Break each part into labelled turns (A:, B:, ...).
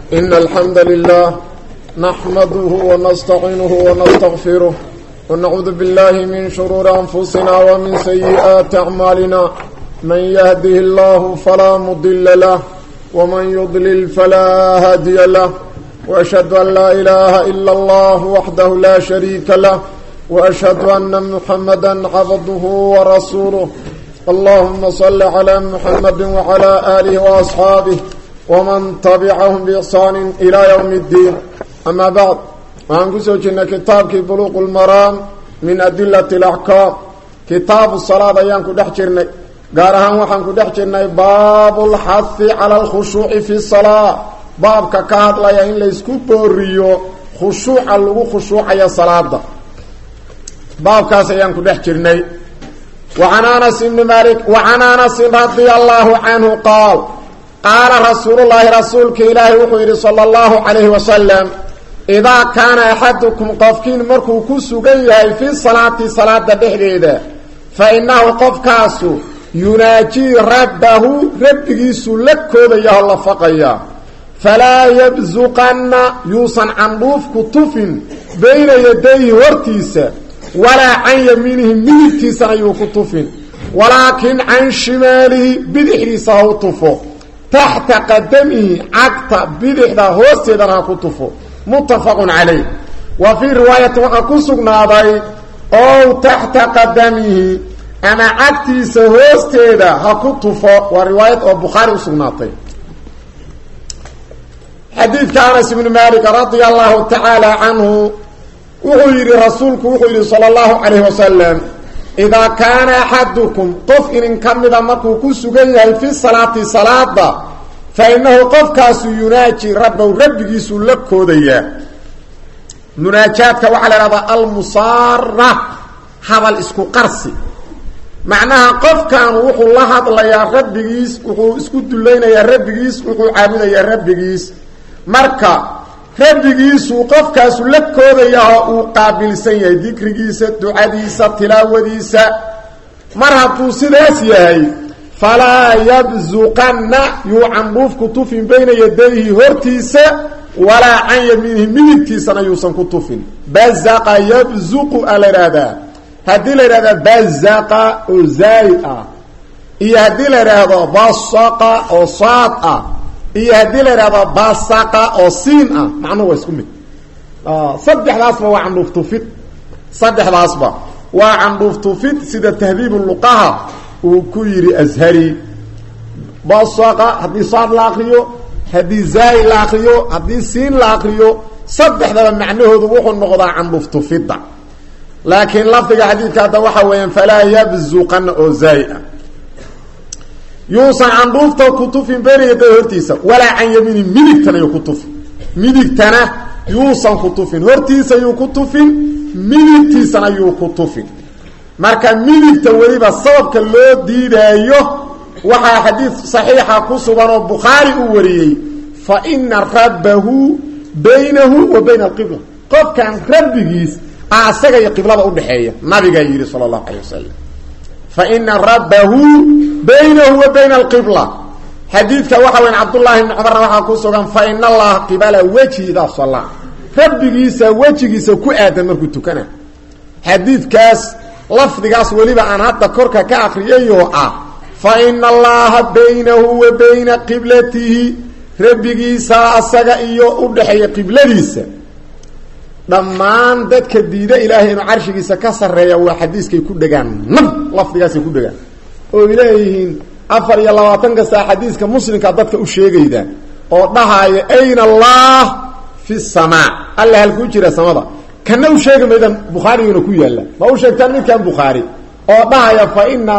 A: إن الحمد لله نحمده ونستعينه ونستغفره ونعوذ بالله من شرور أنفسنا ومن سيئات أعمالنا من يهده الله فلا مضل له ومن يضلل فلا هادي له وأشهد أن لا إله إلا الله وحده لا شريك له وأشهد أن محمدا عبده ورسوله اللهم صل على محمد وعلى آله وأصحابه ومن تبعهم بإحسان إلى يوم الدين أما بعد وأنكسو جنة كتابك بلوغ المرام من أدلة الأحكام كتاب الصلاة أيانكو دحجرنا قارها وحنكو دحجرنا باب الحث على الخشوع في الصلاة باب كاكاد لا يهين ليسكو بوريو خشوع اللغو خشوع يا صلاة باب كاس أيانكو دحجرنا وعن أنس بن مالك وعن أنس رضي الله عنه قال رسول الله رسولك إلهي وحيري صلى الله عليه وسلم إذا كان أحدكم قفكين مركو كسوغيه في صلاة دحريده فإنه قفكاس يناجي ربه ربكيس لكو بيه الله فقيا فلا يبزقن يوصن عن روف كتف بين يديه ورتيسه ولا عن يمينه ميلتيسه أيو كتف ولكن عن شماله بدحريسه وطفه تحت قدمه عقت بدحده هوستيدنا كتفه متفق عليه وفي رواية وقصقنا ذي أو تحت قدمه أنا عقتي سهوستيده هكتفه ورواية البخاري وسقناطي حديث كأنس بن مالك رضي الله تعالى عنه وغير رسولك وغير صلى الله عليه وسلم إذا كان أحدكم قف إن كمد مركو كسوغيه في صلاة فإنه قفكاس يناجي ربه ربكيس لكوديا مناجاتك وعلى رضا المصارة هذا الاسكو قرسي معناها قفكان وحو الله هذا يا ربكيس وحو اسكو دلين يا ربكيس وحو عابد يا ربكيس مركا ربكيس وقفكاس لكوديا وقابل سيئ ذكركيس دعاديس تلاوديس مرهبتو سيداسيهي فلا يبزقن يعنروف كتوف بين يديه هرتيس ولا عن يمينه ميلتيس يوصن كتوف بزق يبزق الإرادة هذه الإرادة بزق أزايئة إيه هذه الإرادة بصق أصاط إيه هذه الإرادة بصق أصين معنى هو اسمه صدح الأصبع وعنروف توفيت صدح الأصبع وعنروف توفيت سيدة تهذيب اللقاها وكيري أزهري بصاقة هذه صاد لاقريو هذه زاي لاقريو هذه سين لاقريو صدح ذا معنى ذبوح النقضة عن رفتفضة لكن لفظك حديث كاتا وحوين فلا يبزقن أزايئة يوصل عن رفتة كتوف بين يديه هرتيسة ولا عن يمين ملكتنا يكتوف ملكتنا يوصل كتوف هرتيسة يكتوف ملكتنا يكتوف marka midigta waliba sababka loo diidayo waxa xadiis saxiixa ku sugan oo Bukhari uu wariyay fa inna rabbahu baynahu wa bayna al-qibla qofkan rabbigiis asaga iyo qiblada u dhaxeeya nabiga yiri sallallahu alayhi wasallam fa inna rabbahu baynahu wa bayna al-qibla xadiiska waxa weyn Abdullah ibn Umar waxa ku sugan fa inna Allah qibala wajhida sallah rabbigiisa wajigiisa ku aadan markuu tukana xadiiskaas لفظigaas waliba aan hadda korka ka akhriyayo fa inna allaha baynahu wa bayna qiblatihi rabbigiisa asaga iyo u dhaxay qibladiisa dhamaan dadka diida ilaahay inuu arshigiisa ka sareeyo waa xadiiskay ku dhagaan lafdigaas ku dhagaan oo ilaahiin 24 saa xadiiska muslimka dadka u sheegayda oo dhahayo ayna allah fi samaa allah hal ku jira samada كنا وشيء ميدان بخاري ينكو يلا ما هو شيء تاني كان بخاري أو ضايا فإن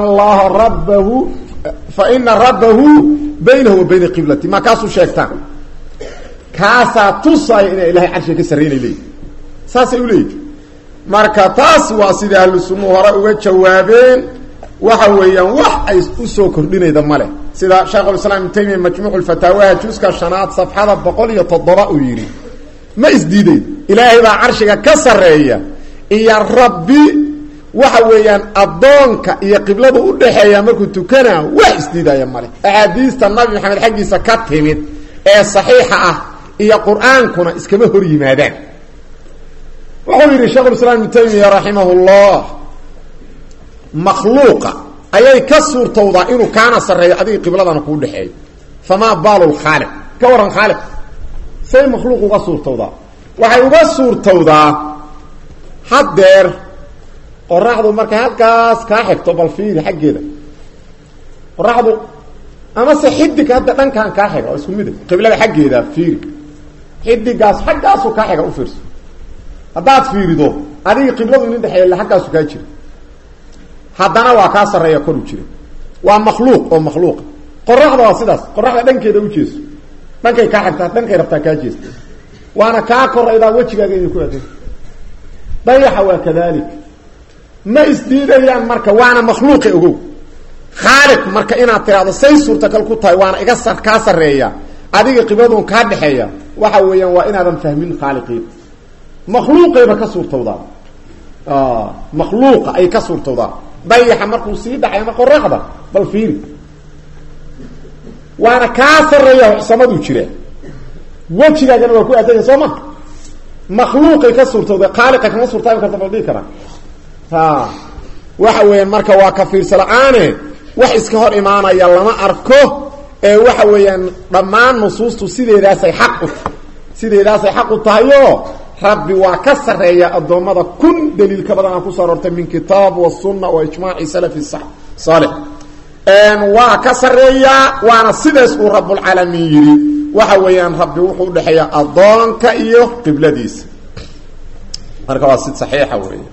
A: ربه بينه وبين قبلته ما كاسو شيء تاني كاسا تصاي إلى إلهي عرشه كسرين إليه ساس يقولي مركتاس واسيد أهل السنة وراء وجوابين وحويا وحي أسوكر لنا إذا ماله سيدا شيخ الإسلام تيمية مجموع الفتاوى جوزك الشنات صفحة بقولية الضراء ويري ما إسديدين إلهي با عرشك كسرية إيا ربي وحويا أدونك إيا قبلته أدحيا مركو تكنا وإسديدا يا مالي أحاديث النبي محمد حقي سكتهمت صحيحة iyo qur'aankuna iskama hor yimaadaan wuxuu yiri Sheekh Islaam Ibn Taymiyyah rahimahullah makhluuqa ayay ka suurtowdaa inuu kaana sareeyo adiga qibladana ku dhaxeeyo fama baalul khaliq ka waran khaliq say makhluuq uga suurtowdaa waxay uga suurtowdaa hadeer qoraxdu marka halkaas ka xigto bal fiiri xageeda qoraxdu ama se xidig hadda dhankan ka xiga isku mid qiblada xageeda fiiri xidigaas xaggaas ka xiga u fiirso hadaad fiirido adiga qibladu in dhaxeeyay xaggaas ka jiro haddana waa ka sareeya kor u jiro waa makhluuq oo makhluuq qoraxda waa sidaas qoraxda dhankeeda u jeeso dhankay ka xigta dhankay rabtaa ka jeesto waana ka korayda wajigaaga inuu ku adeeg dayaxa waa kadalik ma isdiidayaan marka waana makhluuq ogow khaliq marka inaad tiraado say suurta kal ku tahay waana iga sar ka sareeya adiga qibladun ka dhaxeeya waxa weeyaan waa inaadan fahmin khaliqiin makhluuqeeba ka suurtowda makhluuqa ay ka suurtowda dayaxa markuu sii dhacay ma qoraxda bal fiiri waana ka sareeya samadu jira wajigaagana waa ku adeeg soo ma makhluuqay ka suurtowda khaliqa kama suurtay karta fadhi kara waxa weeyaan marka waa ka fiirsalaane wax iska hor imaanaya lama arko ee waxa weeyaan dhamaan nusuustu sideedaas ay xaq u tahayo rabbi waa ka sareeya adoomada kun daliil ka badan ku soo rortay min kitaab wa sunna wa ijmaa'i salafi salih waa ka sareeya waana sidaas uu rabbul alamin yiri waxa weeyaan rabbi wuxuu dhaxaya adoonka iyo qibladiisa marka waa sid saxiixa weeyaan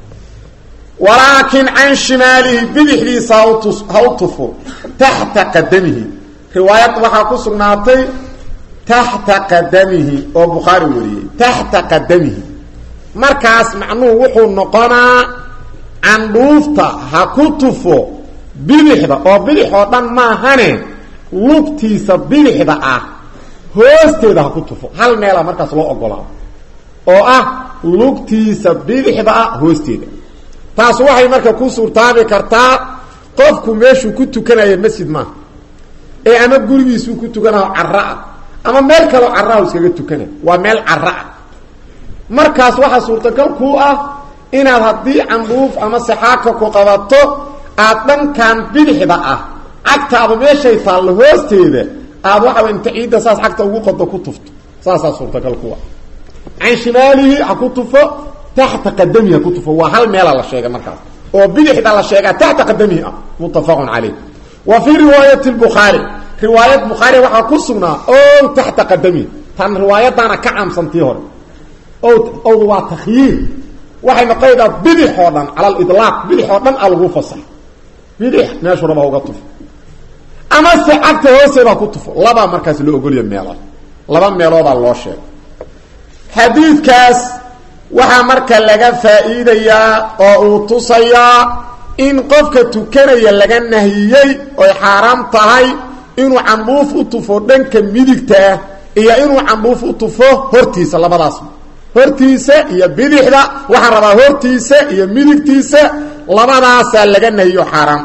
A: ولكن عن شماله بدحدي هوتف تحت قدمه رواية وحا كسغناتي تحت قدمه او بخاري وريه تحت قدمه مركز معنوه وحو نقنا عن دوفتا هكتفو بدحدا او بدحو دان ما هنه لوقتيسا بدحدا هوستيدا هكتفو هل ميلا مركز لو اوغولا او لوقتيسا بدحدا هوستيدا taas waxay marka ku suurtaabi kartaa qofku meeshu ku tukanayo masjid ma ee ama gurigiisu ku tukanayo carraa ama meel kale carraa iskaga tukanayo waa meel carraa markaas waxa suurtagal ku inaad hadii canduuf ama saxaaka ku qabato aad dhankan bidixda agtaada meeshay taal hoosteeda aad waxa inta ciida saas agta ugu qodo ku tufto saas suurtagal ku aan shimaalihi akutufo تحت قدمه كتفه وهل ميل الله شيغا مركز او بدخدا الله شيغا تحت قدمه متفق عليه وفي روايه البخاري روايه البخاري وحا كسنا او تحت قدمه تن روايتنا كعام سنتي هور او وا تخيير وحي مقيده بدخودن على الاطلاق بدخودن الغو فصح بدخ ناشربه وقطف اما سعته هوسبا كتفه لبا مركز لو اوغليه ميل لبا ميلودا لو شيغ حديث كاس waxa marka laga faa'iidaya oo uu tusaya in qofka tukanaya laga nahiyay oo xaraam tahay inuu canbuuf u tufo dhanka midigta iyo inuu canbuuf u tufo hortiisa labadaas hortiisa iyo bidixda waxa rabaa hortiisa iyo midigtiisa labadaas laga nahiyo xaraam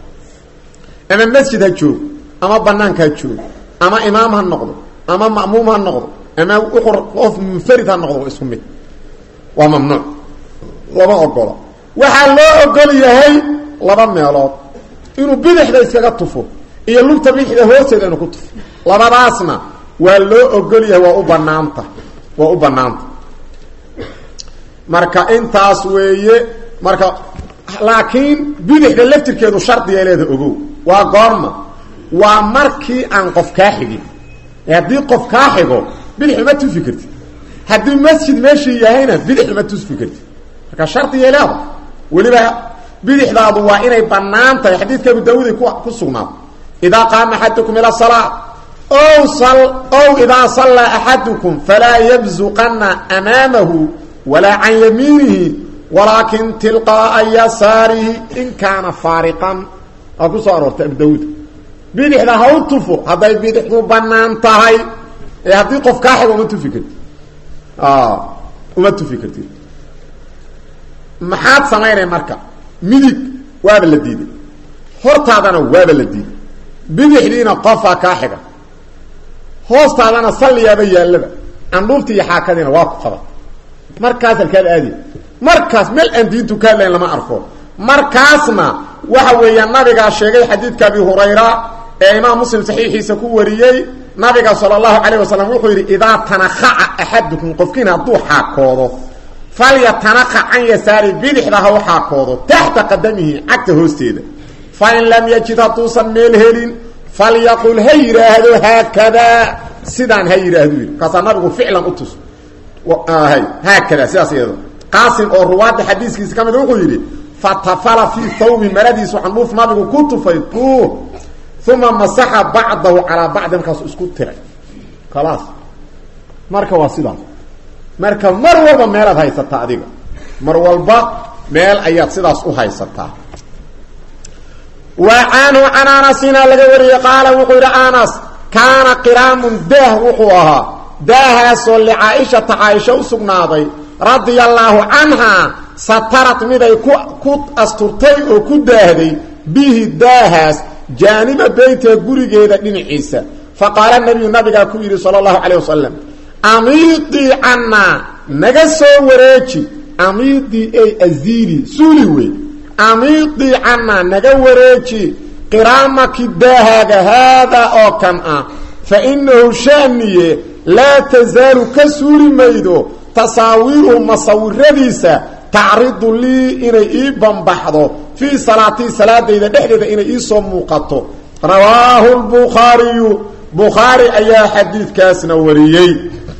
A: ama masjid ha joog ama banaanka joog ama imaam ha noqdo ama ma'muum ha noqdo ama qof munfarid ha noqdo isku mid وممنوع لما أقول وحال لا أقول يهي لما ميلاد إنه بدحدا إسكاقا طفو إيا اللوكتا بيحدا هو سيدا إنه كطف لما راسنا ولا أقول يهي وأبنانتا marka intaas weeye marka laakiin bidixda laftirkeedu shardi ay leedahay ogow waa goorma waa markii aan qof ka xigin hadii qof ka xigo bidix ma tufi karti hadii masjid meeshii yahayna bidix ma tufi karti marka shardi ay leedahay waliba bidixdaadu waa inay banaan tahay xadiidka Abu Daawud ku sugnaa ida qaama ahadukum ila salat أو إذا صلى أحدكم فلا يبزقن أمامه ولا عن يمينه ولكن تلقاء يساره إن كان فارقا أكو صارت أبو داود بيدح ده هو الطفو هذا بيدح بنان تهي هذا قف كاحب وما تفكر وما تفكر محاد سمير مركا ميدك واب الذي هرت هذا واب الذي بيدح لينا قفا كاحبا hoostaadana salliyaaba yaalaba candhuuftii iyo xaakadiina waa ku qaba markaas halkaad aadi markaas meel aan diintu ka hadlayn lama arko markaasna waxa weeyaan nabigaa sheegay xadiidka abi hurayra ee imaam muslim saxiixiisa ku wariyey nabiga sallallahu alayhi wasallam wuxuu yiri idaa tanakha'a ahadukum qofkiina hadduu xaakoodo falyatanakha an yasari bidixda ha xaakoodo tahta qadamihi agta hoosteeda fa in lam yajid hatuusan meel helin falyaqul hayraahdo haakada sidaan hayraahdo kaasa nabigu ficlan u tus hay haakada sidaas iyado qaasim oo ruwaada xadiiskiisa kamid wuxuu yiri fatafala fi thawbi maradiisu xanuuf nabigu ku tufaytu thumma masaha ba'dahu ala ba'd markaas isku tiray khalaas marka waa sidaas marka mar walba meel aad haysataa adiga mar walba meel ayaad sidaas u haysataa wa anu anasina laga wariyo qaala wuxuu ira anas kaana qiraamun dah wuxuu ahaa daahaasoo licaa'isha aisha u sugnaaday radiyallahu anha satarat miday ku asturtay oo ku daahday bihi daahaas jaaniba beyta gurigeeda dhinaciisa faqaala nabiga ku yiri sallallahu alayhi wasallam amidi anna naga soo wareeji amidi ay azili suliwe amidi anna naga wareeji qiraamaki daahaga hada oo kan ah fa innahu shaniye la tazalu kasuri maydo tasaawiru masawiradiisa tacridu lii inay ii banbaxdo fii salaatii salaadayda dhexdeeda inay ii soo muuqato rawaahu lbukhaariyu bukhaari ayaa xadiidkaasna wariyey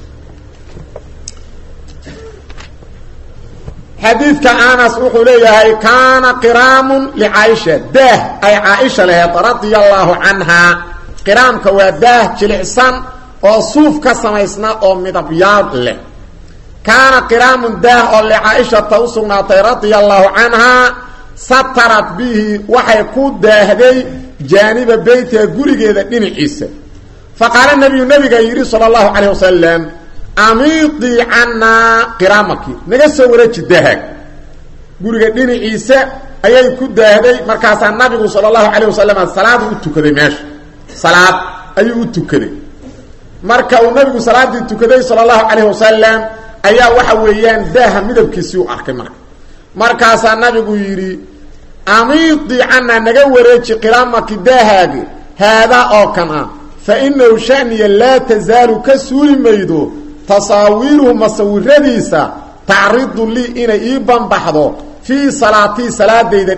A: xadiidka anas wuxuu leeyahay kaana qiraamun licaisha daah ay caaisha laheed radiyallahu canha qiraamka waa daah jilicsan oo suuf ka samaysna oo midabyaad leh kaana qiraamun daah oo licaisha u sugnaatay radiyallahu canha satarat bihi waxay ku daahday jaaniba beytiha gurigeeda dhinaciisa faqaala nabiga yidhi sala allahu calayh wasalam amidi canna qiraamaki naga soo wareeji daahag guriga dhinaciisa ayay ku daahday markaasaa nabigu sala allahu calayh wasalam salaada u tukaday meesha salaad ayuu u tukaday marka uu nabigu salaadii tukaday sala allahu calayh wasalam ayaa waxa weeyaan daaha midabkiisii u arkay markaasaa nabigu yidhi amidi canna naga wareeji qiraamaki daahaagi haadaa oo kan ah fa inahu shaniya laa tazaalu ka suuli maydo tasaawiruhu masawiradiisa tacridu lii inay ii banbaxdo fii salaatii salaadayda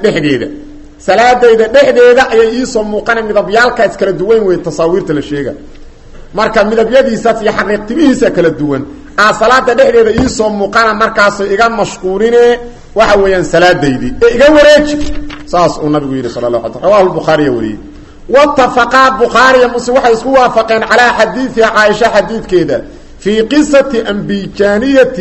A: dhexdeeda ayay iisoo muuqana midabyaalkaas kala duwan wey tasaawiirta la sheega marka midabyadiisaas iyo xariiqtimihiisa kala duwan salaada dhexdeeda iisoo muuqana markaasoo iga mashquuline waxa weeyaan salaadaydii ee iga wareeji saas uu nabigu yidhi sala allahu alay rawahu lbukhaariya wariyey wattafaqaa bukhaariya muslim waxay isku waafaqeen calaa xadiidi caaisha xadiidkeeda fii qisati ambijaaniyati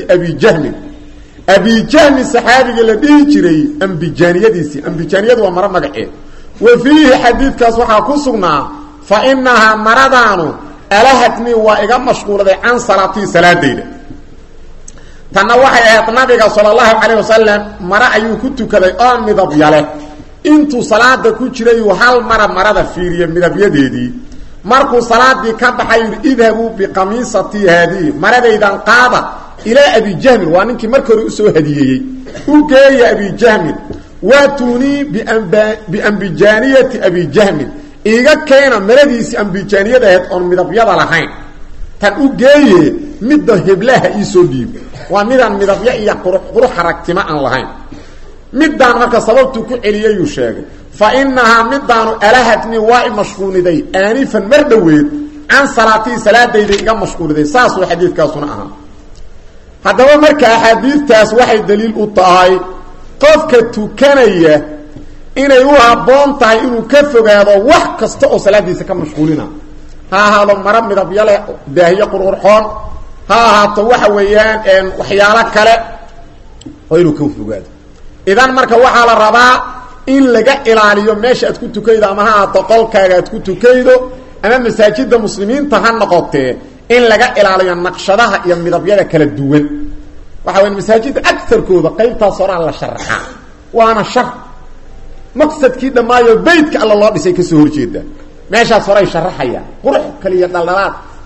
A: abi jahmi saxaabiga la dhihi jiray ambijaaniyadiisii ambijaaniyadu waa maro magaceed wa fiihi xadiidkaas waxaa ku sugnaa fa inahaa maradaanu alahatnii waa iga mashquuladay can salaatii salaadayda tanna waxay ahayd nabiga sala allahu calayh wasalam mare ayuu ku tukaday oo midabyale intuu salaada ku jirayuu hal marada fiiriye midabyadeedii markuu salaadii ka baxay yidhi idhabuu biqamiisatii haadihi maradaydan qaada ilaa abi jahmin waa ninkii marka hore usoo hadiyeeyey u geeya abi jahmin waatunii biambijaaniyati abi jahmin iiga keena maradiisii ambijaaniyada ahayd oon midabyada lahayn tan u geeye midda heblaha iisoo dhiib waa midaan midabyo iyo qurux aragtimo aan lahayn midaan marka sababtuu ku celiyayuu sheegay fa inahaa midaanu alahatnii waa i mashquuliday aanifan mar dhoweed can salaatii salaadayda iga mashquuliday saasuu xadiidkaasuna ahaa haddaba marka axaadiidtaas waxay daliil u tahay qofka tukanaya inay u habboon tahay inuu ka fogaado wax kasta oo salaadiisa ka mashquulina ha ahaado mara midabyale daahiye qurqurxoon ha ahaato waxa weeyaan waxyaalo kale oo inuu ka fogaado idan marka waxaa la rabaa in laga ilaaliyo meesha aad ku tukaydo ama ha ahaato qolkaaga aad ku tukaydo ama masaajida muslimiinta ha noqotee in laga ilaaliyo naqshadaha iyo midabyada kala duwan waxa weyn masaajida aktharkooda qaybtaas horaa la sharaxa waana shar maqsadkii dhamaayo beydka alla loo dhisay ka soo horjeeda meeshaas horay sharaxaya qurux kaliya dhaldhalaad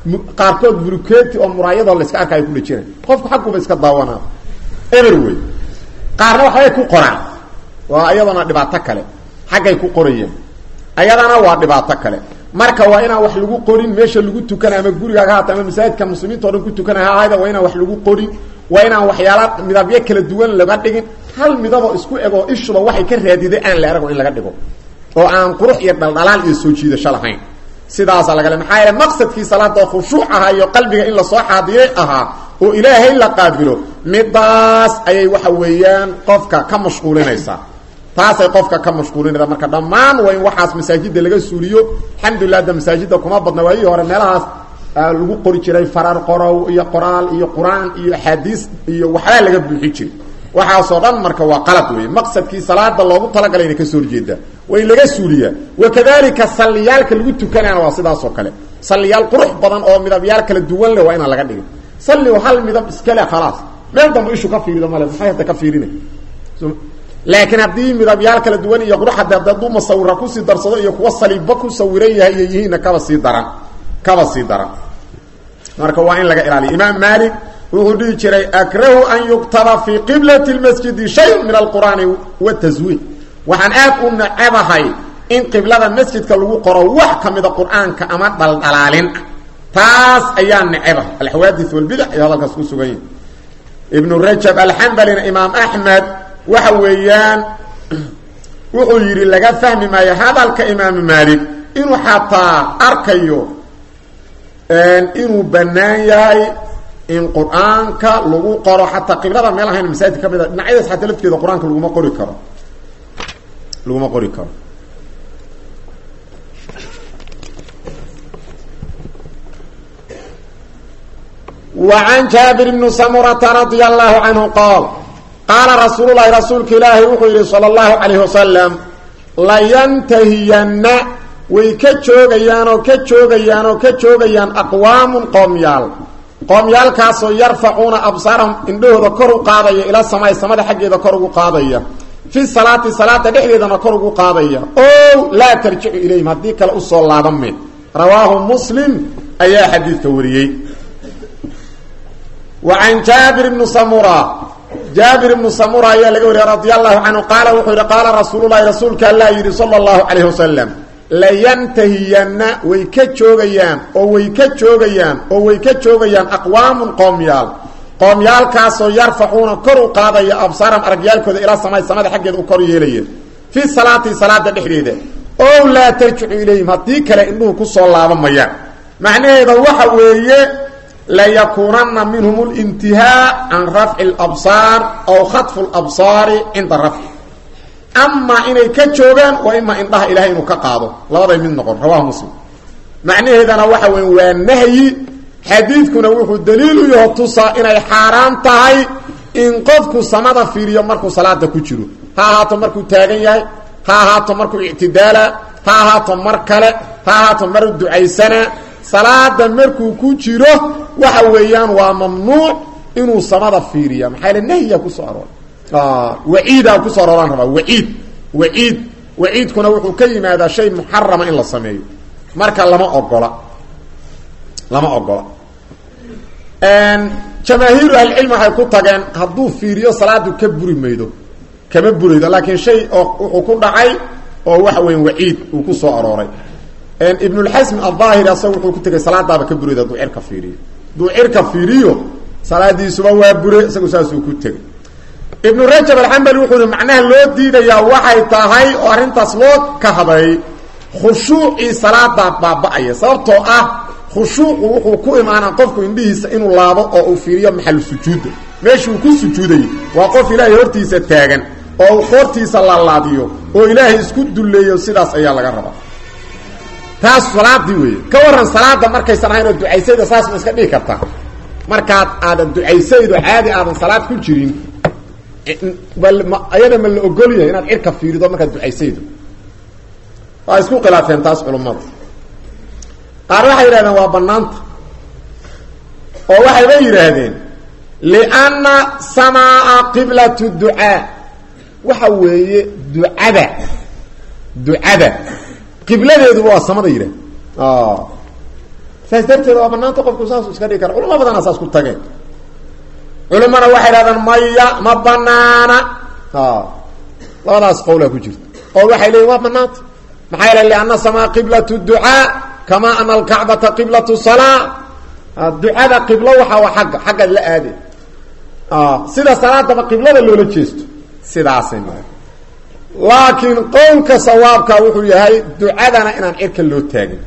A: qaarkood bulkeeti oo muraayada la iska arkay ku dhajinay qofku xaqquba iska daawanaa everyway qaarna waxay ku qoraan waa ayadana dhibaato kale xaqay ku qorayeen ayadana waa dhibaato kale marka waa inaan wax lagu qorin meesha lagu tukanayo ama gurigaaga haata ama masaajidka muslimiinta oo dhan ku tukanayo hayda waa inaan wax lagu qorin waa inaan waxyaala midabyo kala duwan laga dhigin hal midabo isku ego ishuba waxay ka raadiday aan la arago in laga dhigo oo aan qurux iyo dhaldhalaan iyo soo jiidasho lahayn sidaas laga leeyahay maxaa yeelay maqsadkii salaada khushuuc ah iyo qalbiga in la soo xaadiray aha oo ilaahay la qaabilo midaas ayay waxa weeyaan qofka ka mashquulinaysa taasay qofka ka mashquulinaysa marka dhamaan waa in waxaas masaajidda laga suuliyo alxamdulillah da masaajidda kuma badna waayii hore meelahaas lagu qori jiray farar qorow iyo qoraal iyo quraan iyo xadiis iyo waxa laga buuxi jiray waxa soo dhan marka waa qalad weey maqsadkii salaada loogu talagalay inay ka soo jeeda way laga suuliyaa wakadalika saliyalka lagu tukanana waa sidaas oo kale saliyal qurux badan oo midabyal kala duwan leh waa in laga dhigo salli hal midab iskale khalaas meel dambe ishu ka fiirido male maxay hada ka fiirinay laakiin hadii midabyal kala duwan iyo qurux hada dad musawira ku si darsado iyo kuwa saliiba ku sawiray yihiin kaba si daran marka waa in laga ilaaliyo imaam Malik wuxuu dhihi jiray akrahu an yuktaba fi qiblati almasjid shay min alquran wa tazwid waxaan aad u nacabahay in qiblada masjidka lagu qoro wax kamida quraanka ama dhaldhalaalin taas ayaan nacabahay alhawadith wal bid'ah iyo halkaas ku sugan ibn rajab al-hanbali imam ahmad waxa weeyaan wuxuu yiri laga fahmi maayo hadalka imaam Malik inuu xataa arkayo inuu banaan yahay in quraanka lagu qoro hatta qiblada meel ahayn masaajid kamida dhinacyadaas hatta lafteeda quraanka lagu qori karo وعن جابر بن سمرة رضي الله عنه قال رسول الله رسولك الله وحيره صلى الله عليه وسلم لا ينتهين وكجوغيان أقوام قوميال كاسو يرفعون أبصارهم إندوه ذكروا قاضية إلى السماء السماء حقي ذكروا قاضية في الصلاة دحية ذكروا قاضية أو لا ترجع إليهم هديك الأصول الله ضمن رواه مسلم أي حديث كوريي وعن جابر بن سمرة رضي الله عنه قال وحير قال رسول الله رسولك الله يري صلى الله عليه وسلم لا ينتهين ويكجوغيان أقوام قوميال كاسو يرفعون كرو قاضي أبصارهم أرجيالكو إلى السماء حقه كرو يليه في صلاة دحريده أو لا ترجع إليهم هديك لأنه كسو الله مميا معنى هذا وحوية لا يكونن منهم الانتهاء عن رفع الأبصار أو خطف الأبصار عند الرفع أما إنه كجوغان وإما إنها إلهي إنه كقاضه لا رأي من نقر رواه مسلم معنى هذا وحوية والنهي حديث كنا وحو دليل يهتصى إنه حاران تهي إن قفكو سمد في اليوم مركو صلاة كجرو هاتو مركو تاغن هاتو مركو اعتدالا هاتو مركلا هاتو مركو دعيسنا صلاة مركو كجرو وحويان وممنوع إنه سمد في اليوم حال النهي كسارون وعيدا كسارون وعيد كنا وحو كيما هذا شيء محرم إلا السماء مركا لما أقول جماهير العلم هيكون تاغان هدو فيريو صلاه كبري ميدو كما بريدو لكن شيء او كو دحاي او waxa weyn waciid uu ku soo arooray ibn al-Hazm al-Zahiri asagu wuxuu ku tagay salaada ka burido duucirka fiiriyo salaadiisu waa bure isagu saas uu ku tagay ibn Rajab al-Hanbali wuxuu macnaha loo diidayaa waxay tahay oo arintaas loo ka haday khushuuci salaada baaba'ay sababtoo ah khushuucu wuxuu ku imaanaa qofku indhihiisa inuu laabo oo uu fiiriyo maxal sujuud meeshuu ku sujuuday waa qof ilaahay hortiisa taagan oo qortiisa la laadiyo oo ilaahay isku duleeyo sidaas ayaa laga rabaa taas salaadii weey ka waran salaada markaysan ahayn oo ducaysayda saas ma iska dhigi kartaa markaad aad ducaysaydo caadi aadan salaad ku jirin bal ayada ma la ogol yahay inaad cirka fiirido markaad ducaysaydo waa isku khilaafeen taas culimada qaar waxay yiraahdeen waa banaanta oo waxay yiraahdeen li'anna samaa qiblatu du'a waxa weeye ducada qibladeedu waa samada yiraahdeen فازدرت وبنانته قف قصاص اسكدي كر علماء بدن اساس ku tageen culimana waxay raadaan maya ma banaana labadaas qowla ku jirta oo waxay leeyihiin waa banaanta maxay leeyahay anna sama qiblatu du'a kama anna al-ka'bata qiblatu salat du'ada qibla waxa xagga la aade sida salaada qiblada loola jeesto sidaasina laakiin qowlka sawaabka wuxuu yahay du'adana inaan cirka loo taagin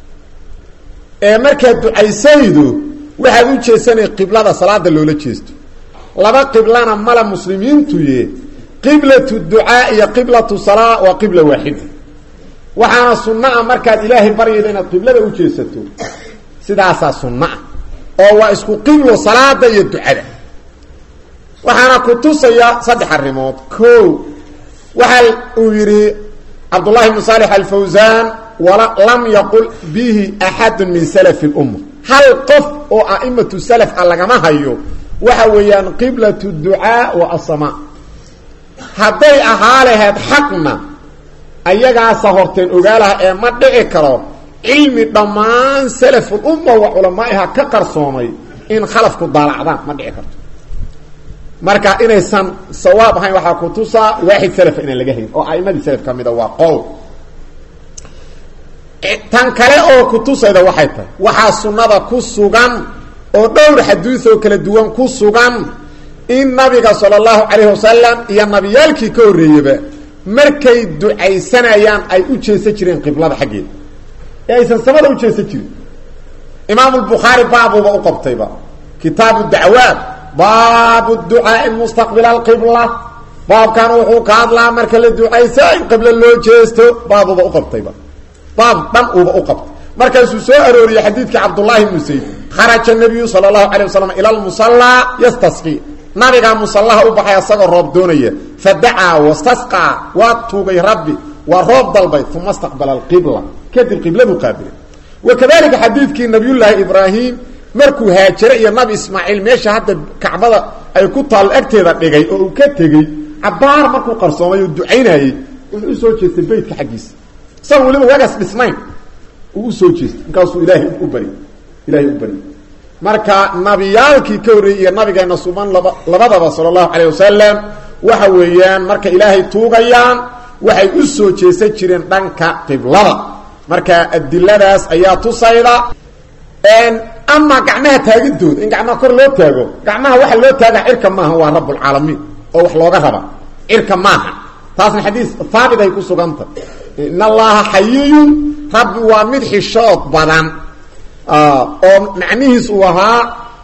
A: marka ducaysaydu waxaad u jeesanay qiblada salaada loola jeesto laba qiblana mala muslimiintu yee qiblatu du'a iyo qiblatu salaa wa qibla waahida waxaana sunnah markaad ilaahay baryaydo inaad qiblada u jeesato sidaas sunnah oo waa isku qiblo salaada iyo ducada waxaana ku tusaya saddex arimood koo waxa uu yiri Abdullah ibn Salih al-Fawzan wala lam yaqul bihi ahad min salaf al-umma hal qof oo a'imatu salaf allagama hayo waxa weeyaan qiblatu du'a wa as-sama haday ahaaleed xaqna ayaga sahorteen ogaalaha ee ma dhici karo ilmi dhamaan salaf al-umma wa ulamaaha ka qarsoomay in khalafku daalacdaan ma dhici karto marka inaysan sawaab ahayn waxa ku tusa waahid salaf in laga hayn oo a'imada salaf kamida waa qowl tan kale oo ku tusayda waxay tahay waxa sunnada ku sugan oo dhowr xadiis oo kala duwan ku sugan in nabiga sallallahu alayhi wasallam iyo nabiyalkii ka horeeyaba markay ducaysanayaan ay u jeesan jireen qiblada xageeda aysan samada u jeesan jirin imaam al-bukhari baabuba u qabtayba kitab ad-da'awat باب الدعاء المستقبل القبلة باب كان وحو كادلا marka la ducaysa in qibla loo jeesto baabu ba u qabtayba baab dhan uu ba u qabtay markaas uu soo arooriyay xadiidka Abdullah ibn Sayd kharaja an-nabiy sallallahu alayhi wasallam ila al-musalla yastasqi nabiga musallaha u baxay asagoo roob doonaya fada'a wastasqa wa tuugay rabbi wa roob dalbay thumma istaqbala al-qibla kadib qibladu qaabil وكذلك حديثك نبي الله إبراهيم markuu haajire iyo nabi ismaaciil meesha hadda kacbada ay ku taal agteeda dhigay oo uu ka tagay abaar markuu qarsoomay oo ducaynayay wuxuu soo jeestay beedka xaqiisa soo waliba wagaas dhismayn uu soo jeestay kaasuu ilaahay u bari marka nabiyaalkii ka horeeyay nabigeena suuban labadaba sallallahu alayhi wasallam waxa weeyaan marka ilaahay tuugayaan waxay u soo jeesan jireen dhanka qiblada marka adilladaas ayaa tusayda أما قعمها تاجدود إن قعمها كور لو تاجو قعمها واحد لو تاجع إركا ماها هو رب العالمين أو وحلوغة هبا إركا ماها تاسن حديث ثابت يكون سوغانتا إن الله حيي رب ومدح الشوط بدن أو معنيه سوها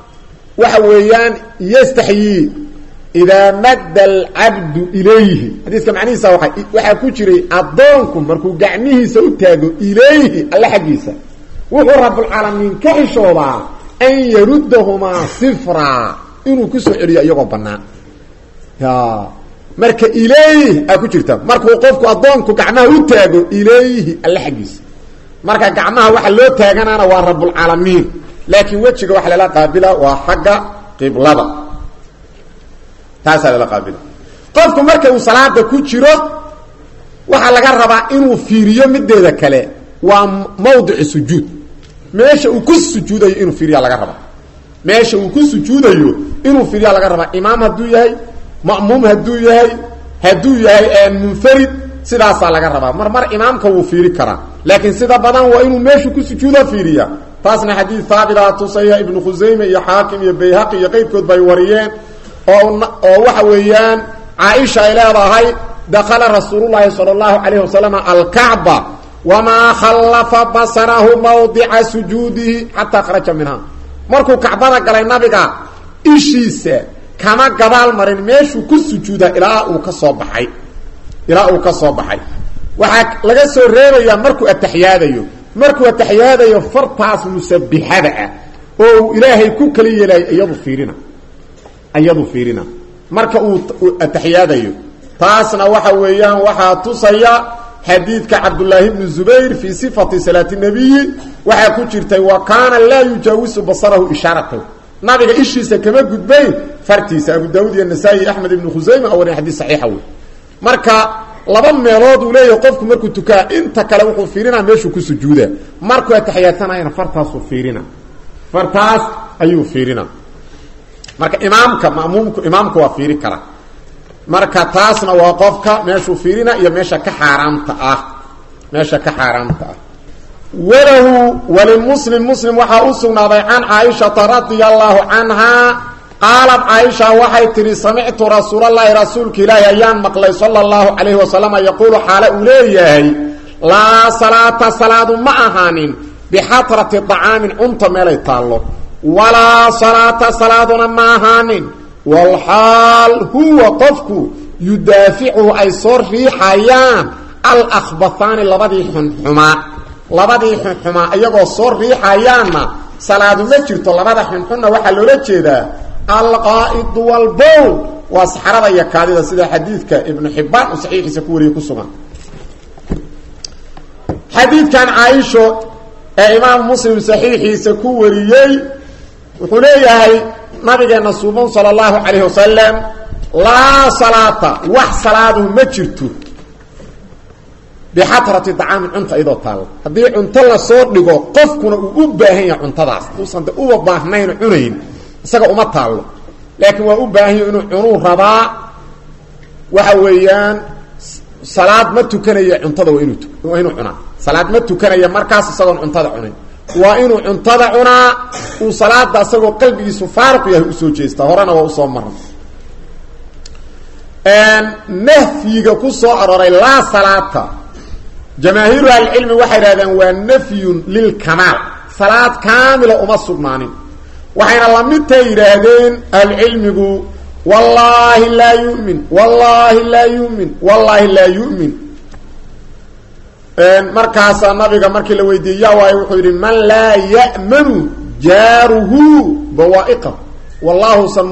A: وحويان يستحيي إذا مد العبد إليه حديث كمعنيه سوها وحكوشري أدونكم مركو قعميه سوتاجو إليه الله حقيسة وهو رب العالمين كحشوضا أن يردهما صفرا إنه كسو عريا يغبنا يا مركا إليه أكو جرتا مركا وقفكو أدونكو قعمها وتاقو إليه اللحقيس مركا قعمها وحا لو تاقنا أنا ورب العالمين لكن وجهك وحا لا قابلة وحقا قبلة تاسا لا قابلة قفكو مركا وصلاة كو جرو وحا لقربا إنه فيريو مدى ذا كلا وموضع السجود ماشي وكسجود انه فيريا laga raba meesha uu ku sujuudayo inuu firiya laga raba imaam haduu yahay ma'muum haduu yahay munfarid sidaas laga raba mar imaamka uu fiiri kara laakiin sida badan waa inuu meesha ku sujuudo fiiriya taasna hadith thabita tusayya ibn Khuzayma iyo Hakim iyo Bayhaqi iyo qaybkood bay wariyeen oo waxa weeyaan Aisha ilaahay dakhala rasuulullaahi sallallahu alayhi wasallam al-Ka'ba وما خلف بصره موضع سجوده حتى خرج منها markuu kacbada galay nabiga ishiisa kama gadaal marin meeshu ku sujuuda ilaa uu ka soo baxay waxa laga soo reebayaa markuu ataxiyaadayo fartaas musabbihada oo ilaahay ku kala yeelay iyadu fiirina marka uu ataxiyaadayo taasna waxa weeyaan waxa tusaya حديث عبد الله بن الزبير في صفة صلاة النبي وحكو جرتي وكان لا يجاوز بصره إشارته نبي إشيسا كما قد بين فرتيسا أبو داود النسائي أحمد بن خزيمة أو حديث صحيح مركا laba meelood uu leeyahay qofku markuu tukaa inta kale wuxuu fiirina meeshuu ku sujuuda markuu taxiyaatanayna fartaas uu fiirina fartaas ayuu fiirina marka imaamku waa fiiri kara marka taasna waa qofka meeshuu fiirina iyo meesha ka xaraamta ah walahu walimuslim waxa uu sugnaaday can Aisha radhiyallahu anha qaalat Aisha waxay tiri sami'tu rasuulallahi rasuulka ilaahi ayaan maqlay sallallahu alayhi wasallam yaqulu xala uleeyahay la salatu ma ahaanin bihatrati ta'amin unta meelay taalo wala salatuna ma ahaanin wal hal huwa qafku yudafi'u ay sariixayaan al akhbathani labadii xuma ayagoo soo riixayaana salaadu ma jirto labada xunxuna waxa loola jeedaa al-qaa'id wal bawl wa saxarada iyo kaadida sida xadiidka ibn Hibban saxiixiisa ku wariyay ku sugan xadiidkan Aisha ee Imam Muslim saxiixiisa ku wariyay wuxuu leeyahay nabigeena suuban sallallahu alayhi wasallam la salata wax salaadu ma jirto bihatrati ta'am unta ido taal hadii unta la soo dhigo qofkuna uu u baahan yahay untadaas uusan u baahnayn cunayn isaga uma taalo laakiin waa u baahan inuu cunu rabaa waxa weeyaan salaad ma tukanaya untada waa inuu cunaa salaad ma tukanaya markaas isaga untada cunayn waa inuu untada cunaa uu salaada asagoo qalbigiisu faaruq yahay u soo jeesta horena waa u soo maran nafyiga ku soo aroray la salaata جماهير العلم waxay raadaan waa nafyun lil kamal salaad kaamila uma sugnaanin waxayna la mid tahay raadeen al ilmigu wallahi la yu'min markaas nabiga markii la weydiiyay waay wuxuu yiri man la ya'manu jaruhu bawa'iqa wallahu san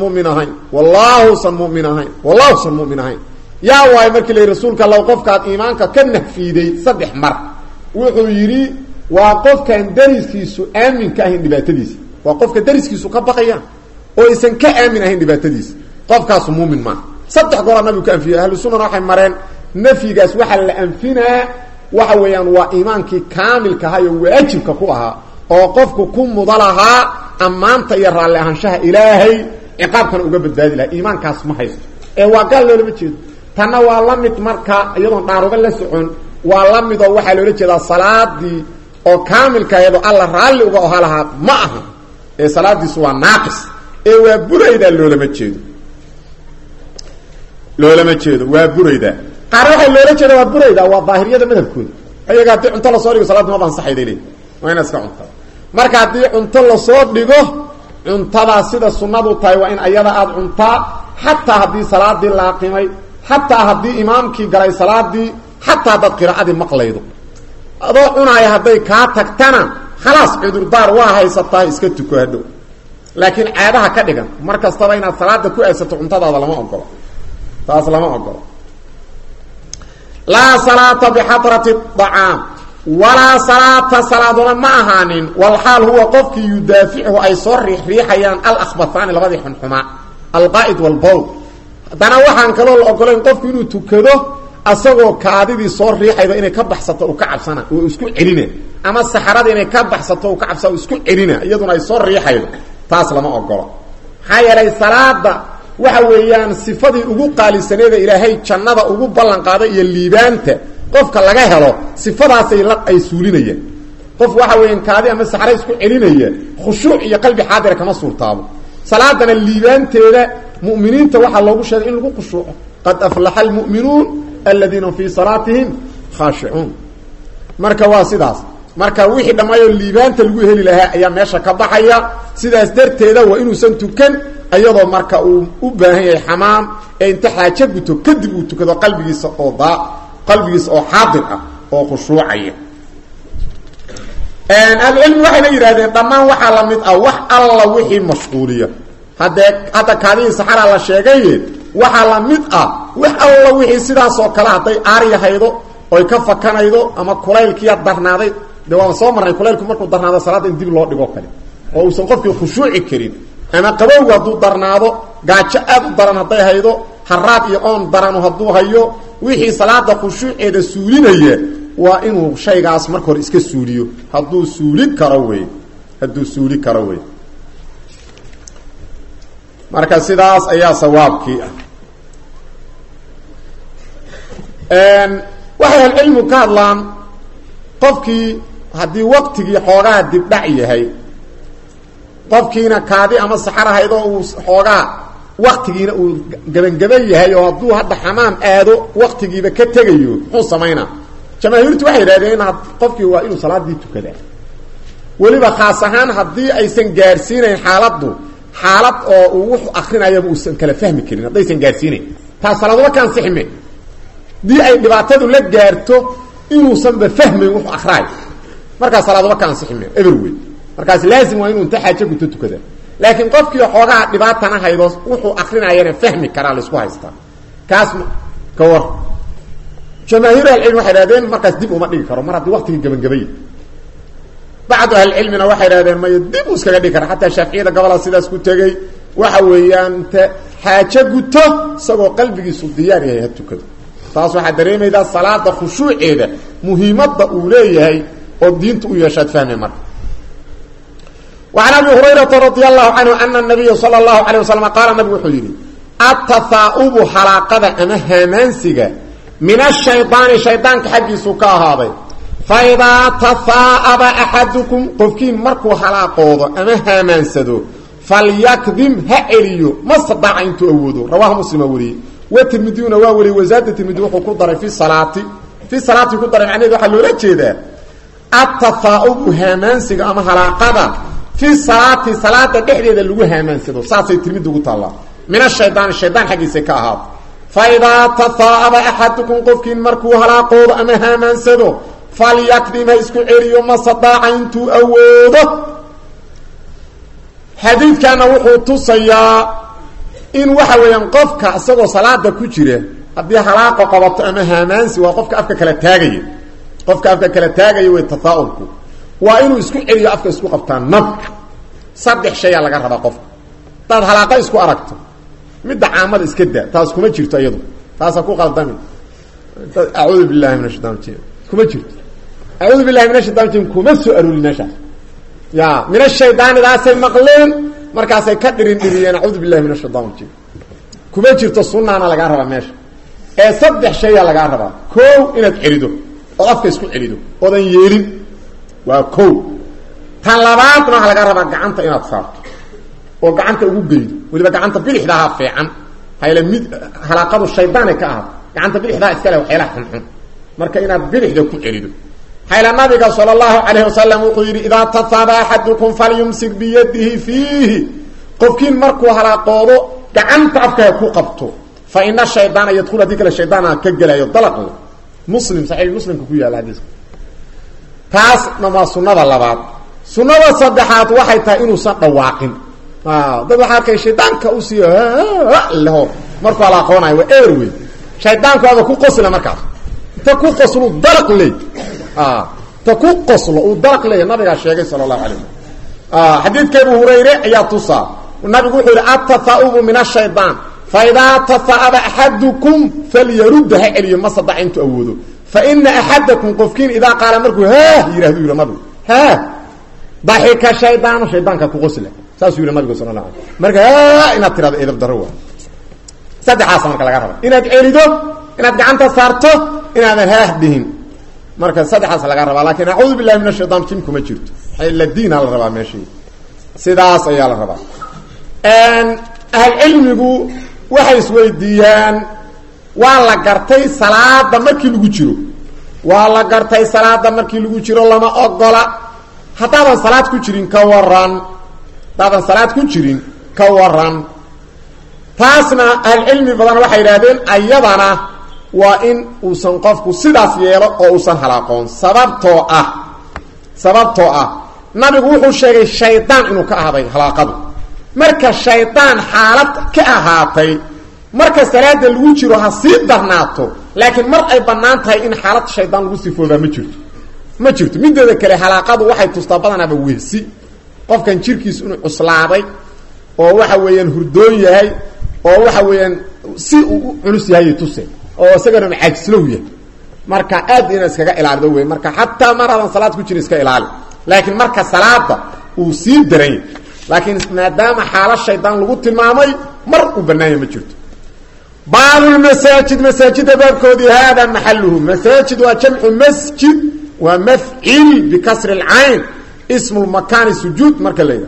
A: mu'minahayn يا واي markii la rasuulka Allah qofka iimaanka ka naffiiday saddex mar wuxuu yiri waa qofkan dariskiisu aamin ka ahin dhibaatadiisa waa qofka dariskiisu ka baqaya oo isan ka aamin ahin dhibaatadiisa qofkaas muumin ma saddex goor nabigu ka anfiyay ahlu sunnah waxay mareen nafigaas waxa la anfinaa waxa weeyaan waa iimaankii kaamilka ahaa oo waajibka ku ahaa oo qofku ku mudalaha amaanta iyo raali ahaanshaha ilaahay ciqaabkan uga badbaadi lahaa iimaankaas ma haysto ee waa gal loo jeedo tana waa la mid marka iyadoo dhaaruga la socon waa la mid oo waxa loo jeedaa salaadii oo kaamilka iyadoo Allah raali uga ohalaha ma aha ee salaadiisu waa naaqis ee waa burayda loolama jeedo waa burayda qaar waxa loola jeedo waa burayda waa daahiriyada madhabkooda ayaga hadii cunto la soo dhigo salaad ma baan saxayday waa in iska cunto marka hadii cunto la soo dhigo cuntada sida sunnadu tahay waa in ayada aad cuntaa hatta hadii salaadii la qimay hatta hadii imaamkii galay salaadii hatta dad qiraa'adi maqlaydo adoo cunaaya haday ka tagtana خلاص cudur daar waa haysataa iska tuko hadhow laakiin caadaha ka dhigan markastaba inaad salaada ku aysato cuntadaada lama ogolo taas lama ogolo la salata bi hadrati at'am wala salata saladuna ma ahanin wal hal huwa qofki yudafi'u ay soo riixayaan al akhbathani labadi xunxuma al qa'id wal bawl dana waxaan kaloo la ogolayn qofku inuu tukado asagoo kaadidii soo riixayba inay ka baxsato oo ka cabsana oo isku celinaa ama saxarada inay ka baxsato oo ka cabsado isku celinaa iyaduna ay soo riixaydo taas lama ogolo hayray salaada waxa weeyaan sifadii ugu qaalisaneeda ilaahay jannada ugu ballan qaaday iyo liibaanta qofka laga helo sifadaas ay suulinayaan qof waxa weeyaan kaadi ama saxara isku celinaya khushuuc iyo qalbi xaadir kama suurtaabo salaadana liibaanteeda mu'miniinta waxa loogu sheegay in lagu khushuuco qad aflaha almu'minuun alladina fi salatihim khashi'un marka waa sidaas marka wixii dhamayo liibaanta lagu heli lahaa ayaa meesha ka baxaya sidaas darteeda waa inuu san tukan ayadoo marka uu u baahan yahay xamaam ee inta xaajo guto kadib uu tukado qalbigiisa oo xaadir ah oo khushuucaya العلم waxayna yiraahdeen dhamaan waxa la mid ah wax alla wixii mashquuliya hada kaadii saxara la sheegay waxa la mid ah wax alla wixii sidaas oo kala haday aariya haydo oo ka fakanaydo ama kulaylkiya darnaaday dawaa soo maray kulaylku markuu darnaado salaada in dib loo dhigo kale oo uu san qofkii khushuuci karin ama qabowga haduu darnaado gaajo aad u daran haday haydo haraad iyo oon daranu hadduu hayo wixii salaada khushuuceeda suulinaya waa inuu shaygaas marka hore iska suuliyo hadduu suuli karo wey marka sidaas ayaa sawaabkii waxay cilmu ka hadlaan qofkii haddii waqtigii xoogaa dibdhac yahay qofkiina kaadi ama saxar ahayd oo uu xoogaa waqtigiina uu gabangaban yahay oo hadduu hadda xamaam aado waqtigiiba ka tegayo muxuu samaynaa jamaahiirtu waxay yidhahdeen qofkii waa inuu salaadii tukadaa weliba khaas ahaan haddii aysan gaadhsiinayn xaalad oo uu wuxuu akrinayaba uusan kala fahmi karin haddaysan gaadhsiinayn taas salaaduba kaan sixme dii ay dhibaatadu la gaarto inuusanba fahmayn wuxuu akraayo markaas salaaduba kaan sixme everway markaas laazim waa inuu inta xaajo guto tukada laakiin qofkii xoogaha dhibaatana haydo wuxuu akrinayana fahmi karaa la isku haystaa kaas ka war jamaahiir ahlicilm waxay idhahdeen markaas dib uma dhigi karo mar haddii waqtigii gabangabay bacdu ahlicilmina waxay idhahdeen mayo dib uu iskaga dhigi kara xataa shaaficiyada gobolaa sidaas ku tegey waxa weeyaan inta xaajo guto isagoo qalbigiisu diyaar yahay ha tukado taas waxaa dareemaydaa salaada khushuuceeda muhiimadda uu leeyahay oo diinta u yeeshaad fahmay marka وعن أبي هريرة رضي الله عنه أن النبي صلى الله عليه وسلم قال نبي وحيري التثاؤب حلاقة أما هامانسيقة من الشيطان كحقي سكا هذا فإذا تثاءب أحدكم قفكين مركو حلاقوض أما هامانسدو فليكذم هئليو ما استطاع أن تؤودو رواه مسلم ولي والترمذي وولي وزاد الترمذي وقدر في الصلاة قدر يعني ذو حلو لك التثاؤب هامانسيقة أما حلاقة في صلاة دحديده لو هامانسدو ساسay tirmid ugu taala min shaytaan xaqiisa ka ahaad فاذا تثاءب احدكم قفكين markuu halaaqoodo ama haamaansado falyakdim isku celiyo ma sadaaca intuu awoodo xadiidkana wuxuu tusayaa in waxa weeyaan qofka asagoo salaada ku jira hadii halaaqo qabato ama haamaansi waa qofka afka kala taagay way tasaa'ulku waa inuu isku celiyo afka isku qabtaan nab saddex shay laga raba qof dad halaaqa isku aragto mid caamada iska daa taas kuma jirto iyadu taas ku qaldami a'uudu billahi minash shaytaani rajiim kuma jirto a'uudu billahi minash shaytaani rajiim kuma soo aruli meesha ya minash shaytaani daasay maqleen markaas ay ka dhiriyeen a'uudu billahi minash shaytaani rajiim kuma jirto sunnana laga raba meesha ee saddex shay laga raba koow inaad celido oo afka isku celido oodan yeelin waa koow tan labaadna waxa laga rabaa gacanta inaad saarto oo gacanta ugu geeydo waliba gacanta bidixdaha fiican hayla mid halaqadu shaydaan ka ah gacanta bidixdaha iska leh waxyaalaha xun marka inaad bidixda ku celido hayla nabiga sallallahu alayhi wasallam wuxuu yiri idha tasaba ahadukum falyumsik bi yadihi fihi qofkiin markuu halaqoodo gacanta afka ku qabto fa inna shaydaana yadkhulu dikra shaydaana ka galayo dalaq muslim sahih muslim ku yaala hadiis taas nama sunnada labaad sunnada saddexaad waxay tahay inuu san dhawaaqin dad waxa ka shaydaanka u siiyo laho marka la aqoonayo eerway shaydaanku aad ku qosla markaas ta ku qoslu dalaq leh ta ku qoslu u dalaq leh nabiga sheegay sallallahu alayhi wasallam hadithka Abu Hurayra ayaa tusa nabigu wuxuu yiri at-tatha'ubu min ash-shaytan fa idha tatha'aba ahadukum falyarudha ilayhi masada intu awoodo fa inna ahadakum qofkin idha qala marku yirahdu nabigu ضحك الشيطان ku qosla saas yiri nabiga sallallahu alayhi wasallam marka ina tirada idab darwa saddex marka laga rabo inaad celido inaad gacanta saarto inaad haahdihin marka saddex laga rabo laakiin a'uudu billahi minash shaytaan kuma jirto ay la diina la raba meeshii sidaas ayaa la rabaa ilmigu waxay isweydiiyaan waa la gartay salaada markii lagu jiro lama ogola haddaadan salaad ku jirin ka waran taasna ahilcilmi badan waxay yidhaahdeen ayadana waa in uusan qofku sidaas yeelo oo uusan halaaqoon sababtoo ah nabigu wuxuu sheegay shaydaan inuu ka ahaaday halaaqadu marka shaydaan xaalad ka ahaatay marka salaada lagu jiro ha sii darnaato laakiin mar ay bannaan tahay in xaalad shaydaan lagu sifoobaa ma jirto mideeda kale halaaqadu waxay tustaa badanaaba wehsi qofkan jirkiisu inuu cuslaaday oo waxa weeyaan hurdoon yahay oo waxa weeyaan si uu culus yahay tuse oo isagana macaajislow yahay marka aad ina iskaga ilaalido way marka hatta maradan salaad ku jira iska ilaali laakiin marka salaada uu sii daray laakiin maadaama xaalad shaydaan lagu tilmaamay mar u banaayay ma jirto baalul masaajid baabkoodii hada maxalluhu masaajid waa jamcu masjid wa maf'il bikasr al-ayn ismu al-makan sujud marka leeyahay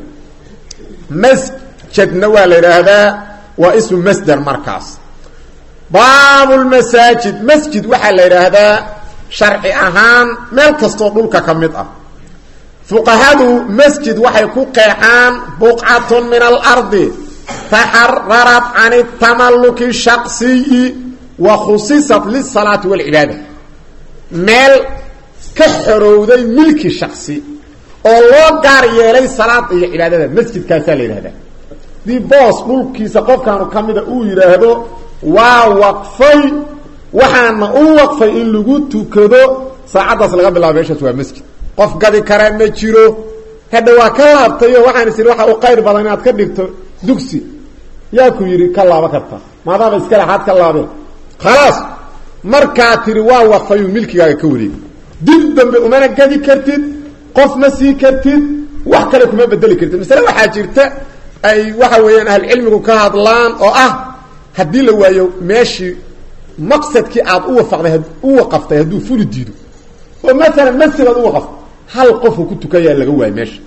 A: masjidna waa leeyahay wa ismu masdar markaas baabul masjid waxa leeyahay sharci ahaan meel kasto dhulka kamid ah fuqahadu masjid waxay ku qeexaan buq'atun min al-ardi taharrarat 'an at-tamalluki shakhsiyyi wa khussisat lis-salati wal-'ibada meel ka xorowday milki shakhsi oo loo gaar yeelay salaad iyo cibaadada masjidkaas la yiraahdo di boos dhulkiisa qofkaanu kamida uu yiraahdo waa waqfay waxaana uu waqfay in lagu tukado saacadaas laga bilaabo meeshaas waa masjid qof gadi kara ma jiro hada waa ka laabtayo waxaan isir waxa uu qayr badan inaad ka dhigto dugsi yaa ku yiri ka laaba karta maadaama iska lahaad ka laabe khalaas marka tiri waa waqfay milkigaaga ka wareeg dib dambe uma gadi kartid qof ma sii kartid wax kale kuma bedeli kartid misal waxa jirta ay waxa weeyaan ahli cilmigu ka hadlaan oo ah hadii la waayo meeshii maqsadkii aad u waqaftay haduu fuli diido oo mesela masjid aad u waqaftay hal qof ku tukaya laga waay meesha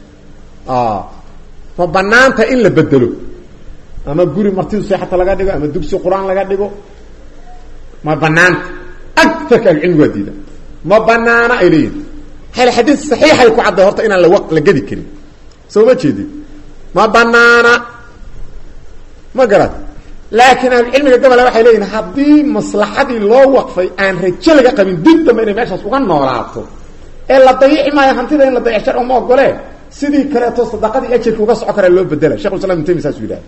A: fa banaanta in la bedelo ama guri martidu seexata laga dhigo ama dugsi quraan laga dhigo ma banaanta aktarka cilmiga diida ma banaana ilayhi hal hadith sahih ay ku cadda horta inaan la gadi karin soo ma jeedin ma banaana ma garad laakiin cilmiga gabadha waxay leeyihiin hadii maslaxadii loo waqfay aan rajo laga qabin dib dambe inay meeshaas uga noolaato ee la dayici maayo hantida in la dayic sharci ma ogole sidii kale to sadaqadii ajirka uga soo kara loo bedela sheekhu sallallahu alayhi wasallam yiraahdo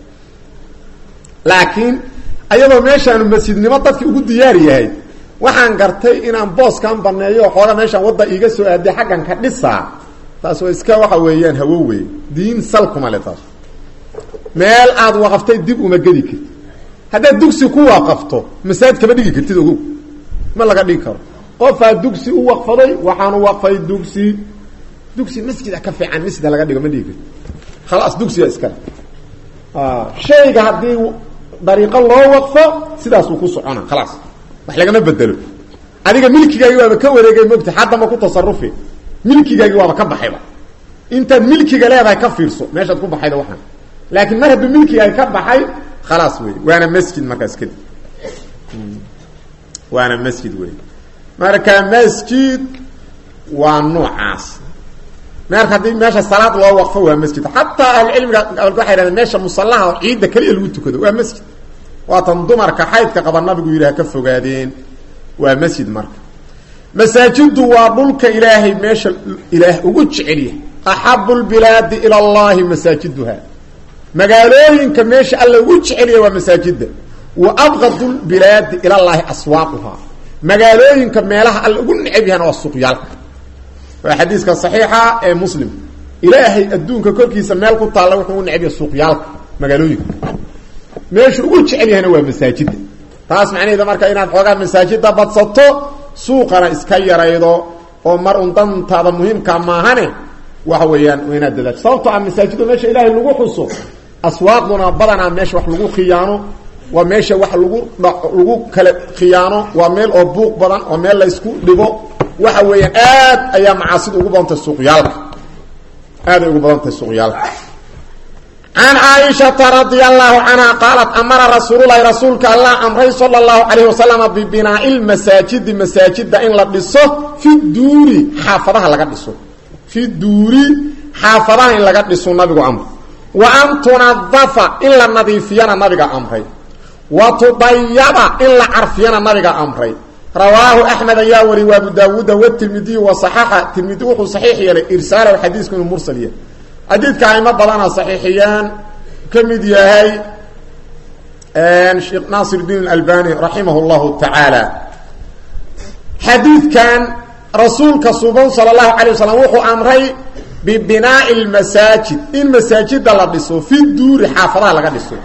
A: laakiin ayadoo meeshaan masjidnimo dadkii ugu diyaar yahay waxaan gartay inaan booskan baneeyo xooga meeshaan wada iiga soo aaday xaqan ka dhisaa taas oo iska waxa weeyaan hawo weey diin salkuma le taas meel aad waqaftay dib uma gadi kartid hada dugsi ku waqafto masaajid kama dhigi kartid ogow ma laga dhigi karo qofa dugsi u waqfaday waxaan waqfay dugsi masjid ka fiican masjid laga dhigo ma dhigi kartid خلاص dugsi iska shayga hadii dariiqo loo waqfo sidaas uu ku socona خلاص wax laga ma bedelo adiga milkigaagi waa ka wareegay mugta hadda ma ku tasarrufi milkigaagi waa ka baxayba inta milkiga leedahay ka fiirso meeshaad ku baxayda waxan laakiin mar haddii milkigaagi ka baxay خلاص weey waana masjid markaas kadib waana masjid weey marka masjid waa noocaas marka hadii meesha salaad loo waqfo waa masjid hatta al-ilmiga waxa yiraahdaa meesha musallaha oo ciid kaliya lagu tukado waa masjid waatan dumarka xaydka qaba nabigu yiraahdo ka fogaadeen waa masjid marka masaajidu waa dhulka ilaahay meesha ilaah ugu jeceliya ahabul bilad ila allah masajiduha magaalooyinka meesha alla ugu jeceliya waa masaajida wa abghadul bilad ila allah aswaaquha magaalooyinka meelaha alla ugu neceb yahay waa suuqyaalka waa xadiiska saxiixa ee muslim ilaahay adduunka korkiisa meel ku taala wuxuu u neceb yahay suuqyaalka magaalooyinka meesha ugu jecel yahayna waa masaajida taas macnaheedu marka inaad xoogaa masaajida badsato suuqana iska yaraydo oo mar un dantaada muhiimka maahane waxa weeyaan inaad dadaasho sababtoo ah masaajidu meesha ilaahay lagu xuso aswaaqduna badana meesha wax lagu khiyaano waa meesha wax lagu kala khiyaano waa meel oo buuq badan oo meel la isku dhibo waxa weeyaan aad ayaa macaasida ugu badantay suuqyaalka aad ugu badantay suuqyaalka عن عائشة رضي الله عنها قالت أمر رسول الله أمره صلى الله عليه وسلم ببناء المساجد مساجد إن لقصه في الدور حافظها لقصه في الدور حافظها إن لقصه النبي أمر وأن تنظف إلا النظيفيان النبي أمره وتضيب إلا عرفيان النبي أمره رواه أحمد ياوري وابو داود والترمذي وصححه الترمذي صحيح إرسال الحديث كن مرسليه حديث كايمه بدنا صحيحيان كميد ياهي الشيخ ناصر الدين الألباني رحمه الله تعالى حديث كان رسولك صلى الله عليه وسلم وحو أمري ببناء المساجد المساجد لا دسو في الدور حافظها لا دسو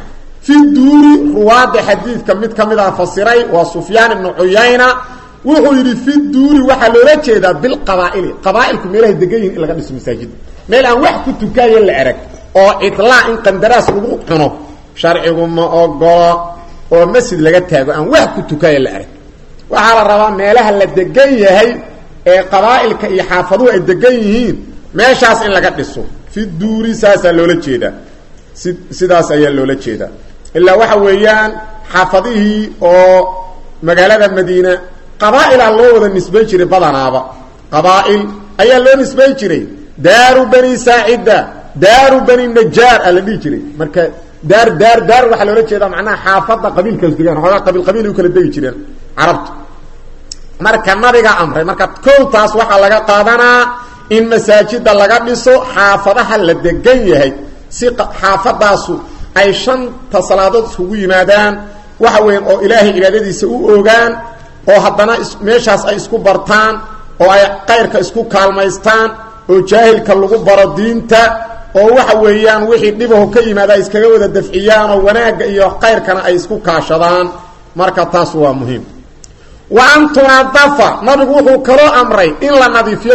A: في الدور رواد حديث كميد كميد فسري وسفيان بن عيينة وغير في الدور وحلولا جيدا بالقبائل قبائلكم إله الدقين إلا قد اسم مساجد ميلا واحد كنتو كايا العرق أو إطلاع إن قندراس لغو حنو شرعكم أقوى ومسجد لغا تاقو أن واحد كنتو كايا العرق وحال الربا ميلاها الدقين هي قبائلك يحافظوا الدقين meeshaas in laga dhiso fi duuri saasa loola jeeda sidaas ayaa loola jeeda illa waxa weeyaan xaafadihi oo magaalada Madiina qabaa'il loo wada nisbay jiray badanaaba qabaa'il ayaa loo nisbay jiray daaru bani saa'ida daaru bani najjar ala dhigi jiray marka daar waxa loola jeeda macnaha xaafada qabiilkaas degan xogaa qabiil u kala degi jireen carabtu marka nabiga amray marka koowtaas waxa laga qaadanaa in masaajida laga dhiso xaafadaha la degan yahay si xaafadaasu ay shanta salaadood isugu yimaadaan waxa weyn oo ilaahay ilaadadiisa u oogaan oo haddana meeshaas ay isku bartaan oo ay qayrka isku kaalmaystaan oo jaahilka lagu baro diinta oo waxa weeyaan wixii dhibaho ka yimaada iskaga wada dafciyaan oo wanaaga iyo qayrkana ay isku kaashadaan marka taas waa muhiim wa antuna dafa nabigu wuxuu kala amray in la nadiifiyo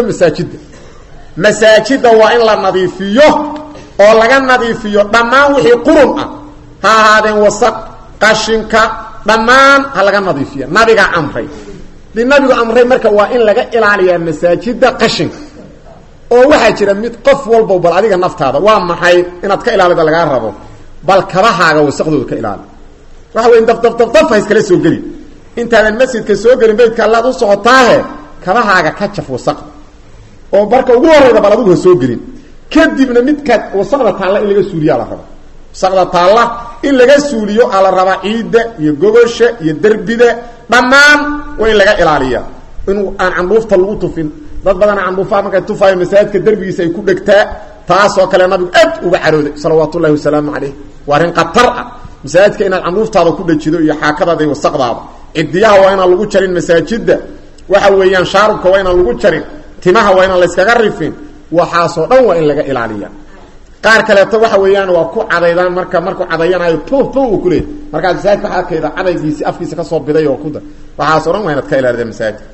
A: masaajida waa in la nadiifiyo oo laga nadiifiyo dhammaan wixii qurun ah ha ahaadeen wasaq qashinka dhammaan ha laga nadiifiyo nabiga amray nabigu amray marka waa in laga ilaaliyo masaajida qashinka oo waxa jira mid qof walba bal adiga naftaada waa maxay inaad ka ilaalido laga rabo bal kabahaaga wasaqdooda ka ilaali waxa weyn daf iskala soo gali intaadan masjidka soo galin beedka Allah u socotaahe kabahaaga ka jaf wasaqda oo barka ugu horeyda bal adigu soo gelin kadibna midka wasaqda taala in laga suuliyo la rabo wasaqda taala in laga suuliyo ala raba ciida iyo gogosha iyo darbida dhamaan waa in laga ilaaliyo in aan canduufta lagu tufin dad badan canduufa markay tufaayo masaajidka darbigiisa ay ku dhigtaa taas oo kale nabigu aad uga carooday sallallahu alayhi wasallam alayhi warin qatar masaajidka inaad canduuftaada ku dhajido iyo xaakadaada wasaqdaada cidiyaha waa in lagu jarin masaajida waxa weeyaan shaarubka waa in lagu jarin timaha waa in la iskaga rifin waxa soo dhan waa in laga ilaaliyo qaar kale ta waxa weeyaan waa ku cadeydaan markuu cadayanayo tuuf uu ku leeyahay marka masaajidka xaakayda cadaygiisi afkiisa ka soo biday oo ku da waxa soo dhan waa inaad ka ilaaliyo masaajidka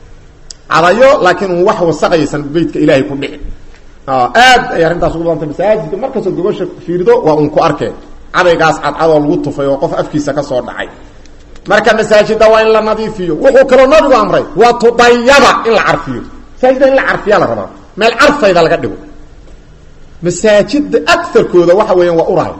A: cadayo laakiin wax wasaqaysan beedka ilaahay ku dhici aad ay arintaas ugu doonta masaajidka marka soo gobosha fiirdo waa un ku arkay cadaygaas cadcad oo lagu tufay oo qof afkiisa ka soo dhacay marka masaajidda waa in la nadiifiyo wuxuu kala nabigu amray waa tudayaba in la carfiyo masaajidda in la carfiyo la rabaa meel carfayda laga dhigo masaajidda aktharkooda waxa weeyaan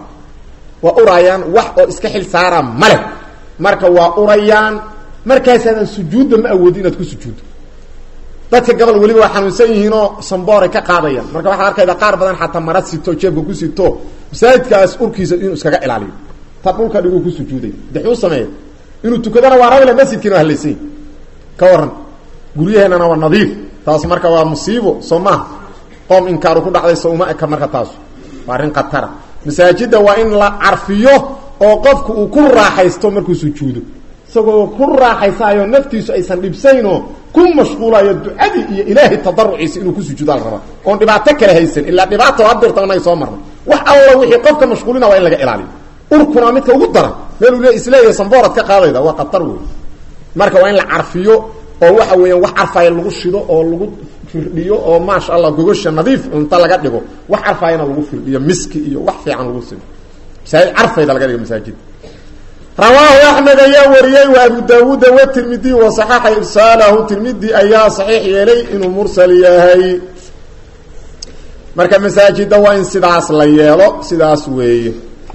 A: waa urayaan wax oo iska xil saara male marka waa urayaan markaasaan sujuudda ma awoodin inaad ku sujuudo dadka gabal waliba waa xanuunsan yihiin oo samboore ka qaadayaan marka waxa arkayda qaar badan xataa marad sito jeebka ku sito masaajidkaas urkiisa inuu iskaga ilaaliyo ta dhulka dhigo ku sujuuday duxuu sameeyay inuu tukadana waa rabay masjidkiina halaysan ka waran guriyaheenana waa nadiif taas marka waa musiibo Soomaa qoom inkaaru ku dhacday Soomaa ka marka taas waa arin qatara masaajidda waa in la carfiyo oo qofku uu ku raaxaysto markuu sujuudo isagoo ku raaxaysayo naftiisu aysan dhibsayno ku mashquulayo ducadii iyo ilaahi tadarruciisa inuu ku sujuudo la raba oo dhibaato kale haysan illa dhibaato hadirta inay soo marno wax alla wixii qofka mashquulina waa in laga ilaaliyo urkuna midka ugu daran meel uu leeyahay samboorad ka qaadayda waa qatar weey marka waa in la carfiyo oo waxa weeyaan wax carfay lagu shido oo lagu firdhiyo oo maasha Allah gogosha nadiif inta laga dhigo wax carfayna lagu firdhiyo miski iyo wax fiican lagu sido saay carfayda laga dhigo masaajid رواه أحمد يا وريي وأبو داود والترمذي وصحح إرساله الترمذي أيها صحيح يلي إنه مرسل ياهي مركا مساجد وإن سداس ليالو سداس وي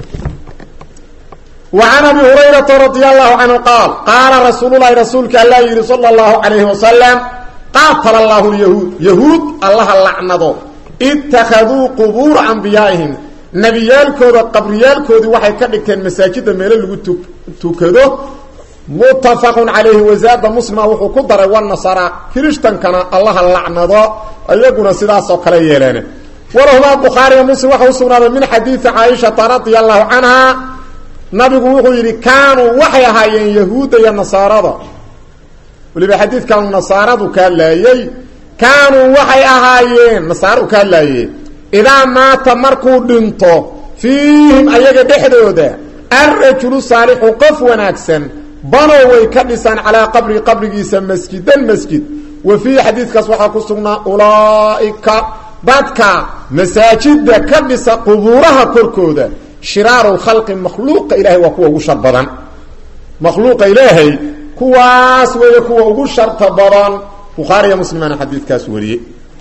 A: وعن أبي هريرة رضي الله عنه قال رسول الله رسولك الله صلى الله عليه وسلم قاتل الله اليهود يهود الله اللعنة اتخذوا قبور أنبيائهم nabiyaalkooda qabriyaalkoodii waxay ka dhigteen masaajida meelo lagu tukado muttafaqun alayhi wazaada muslima wuxuu ku daray wan nasara kirishtankana allah lacnado ayaguna sidaas oo kale yeeleen warahuma bukhari wa muslim waxa sugnaaday min hadith aisha radhiyallahu anha nabigu wuxuu yiri kaanu waxay ahaayeen yahuuda iyo nasarada waliba hadithkan nasaradu ka laayay kaanu waxay ahaayeen nasaru ka laayay إذا مات مركو دنتو فيهم أيها دحدودا الرجل صالح قف وناكسن بنوا ويكدسان على قبري مسجدا مسجد وفي حديث كسوحا كسرنا أولئك بدك مساجد كبس قبورها كركودا شرار الخلق مخلوق إلهي وكوه وشر بدن مخلوق إلهي كواس ويكوه وشر بدن بخاري مسلمان حديث كاسوري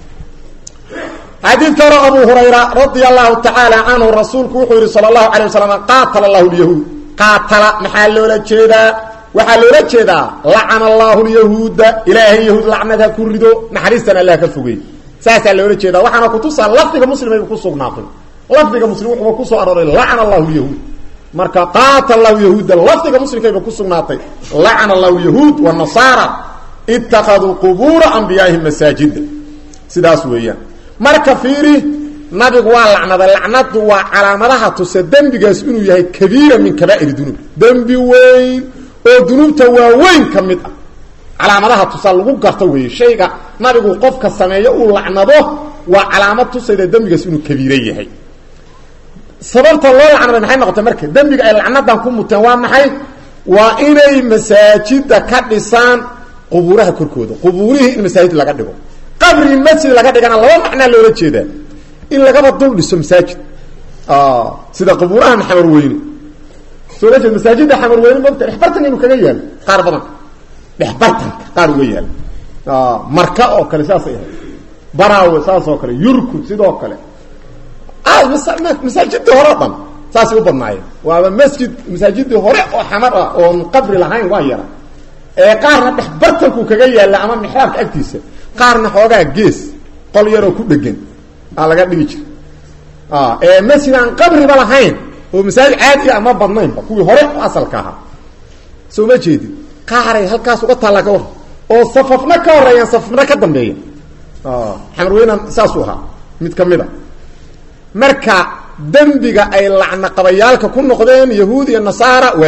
A: حديث ترى أبو هريرة رضي الله تعالى عنه الرسول كوحوري صلى الله عليه وسلم قاتل الله اليهود قاتل محلو لجيدا وحلو لجيدا لعن الله اليهود إلهي يهود لعنتها كردو نحريستنا الله كالفقين ساسا لو لجيدا وحنا كتوصى لفظك مسلم يبقصوا ناطل لفظك مسلم وكسوا أراري لعن الله اليهود مركا قاتل الله اليهود لفظك مسلم يبقصوا ناطل لعن الله اليهود والنصارى اتخذوا قبور أنبيائهم مساجد سداس ويان marka fiiri nabigu waa lacnada lacnadu waa calaamadaha tusa dambigaas inuu yahay kabiira min kabaa'ir dunub dambi weyn oo dunubta waa weyn kamid ah calaamadaha tusa lagu garto weey shayga nabigu qofka sameeyo uu lacnado waa calaamad tusayda dambigaas inuu kabiira yahay sababta loo lacnado maxay noqotay marka dambiga ay lacnadan ku muteen waa maxay waa inay masaajida ka dhisaan quburaha korkooda quburihi in masaajid laga dhigo قبر المسجد لغا دغنا لو معنى لولا جيدا ان لغا دول دسو مساجد سيده قبورها حمر وين سوره المساجد حمر وين مبت خبرتني انه كغا يال قار بدن خبرتن قار ويال marka oo kale saas ay baraawo saas oo kale yurku sidoo kale masajid horadan saas u badnaay waa masjid masajid hore oo xamar oo qabri lahayn waa yara ee qaarna xbartanku kaga yaala ama mixraabka agtiisa qaarna xoogaa gees qol yar oo ku dhagan laga dhigi jir ee masjidan qabri ba lahayn oo masaajid caadi ama badnayn kuwii hore asalka ahaa soo ma jeedi qaaray halkaas uga taala ka war oo safafna ka horeeyaan safafna ka dambeeyaan xamrweena saas u ahaa mid kamida marka dambiga ay lacna qabayaalka ku noqdeen yahuud iyo nasaara waa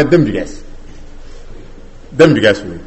A: dambigaas weey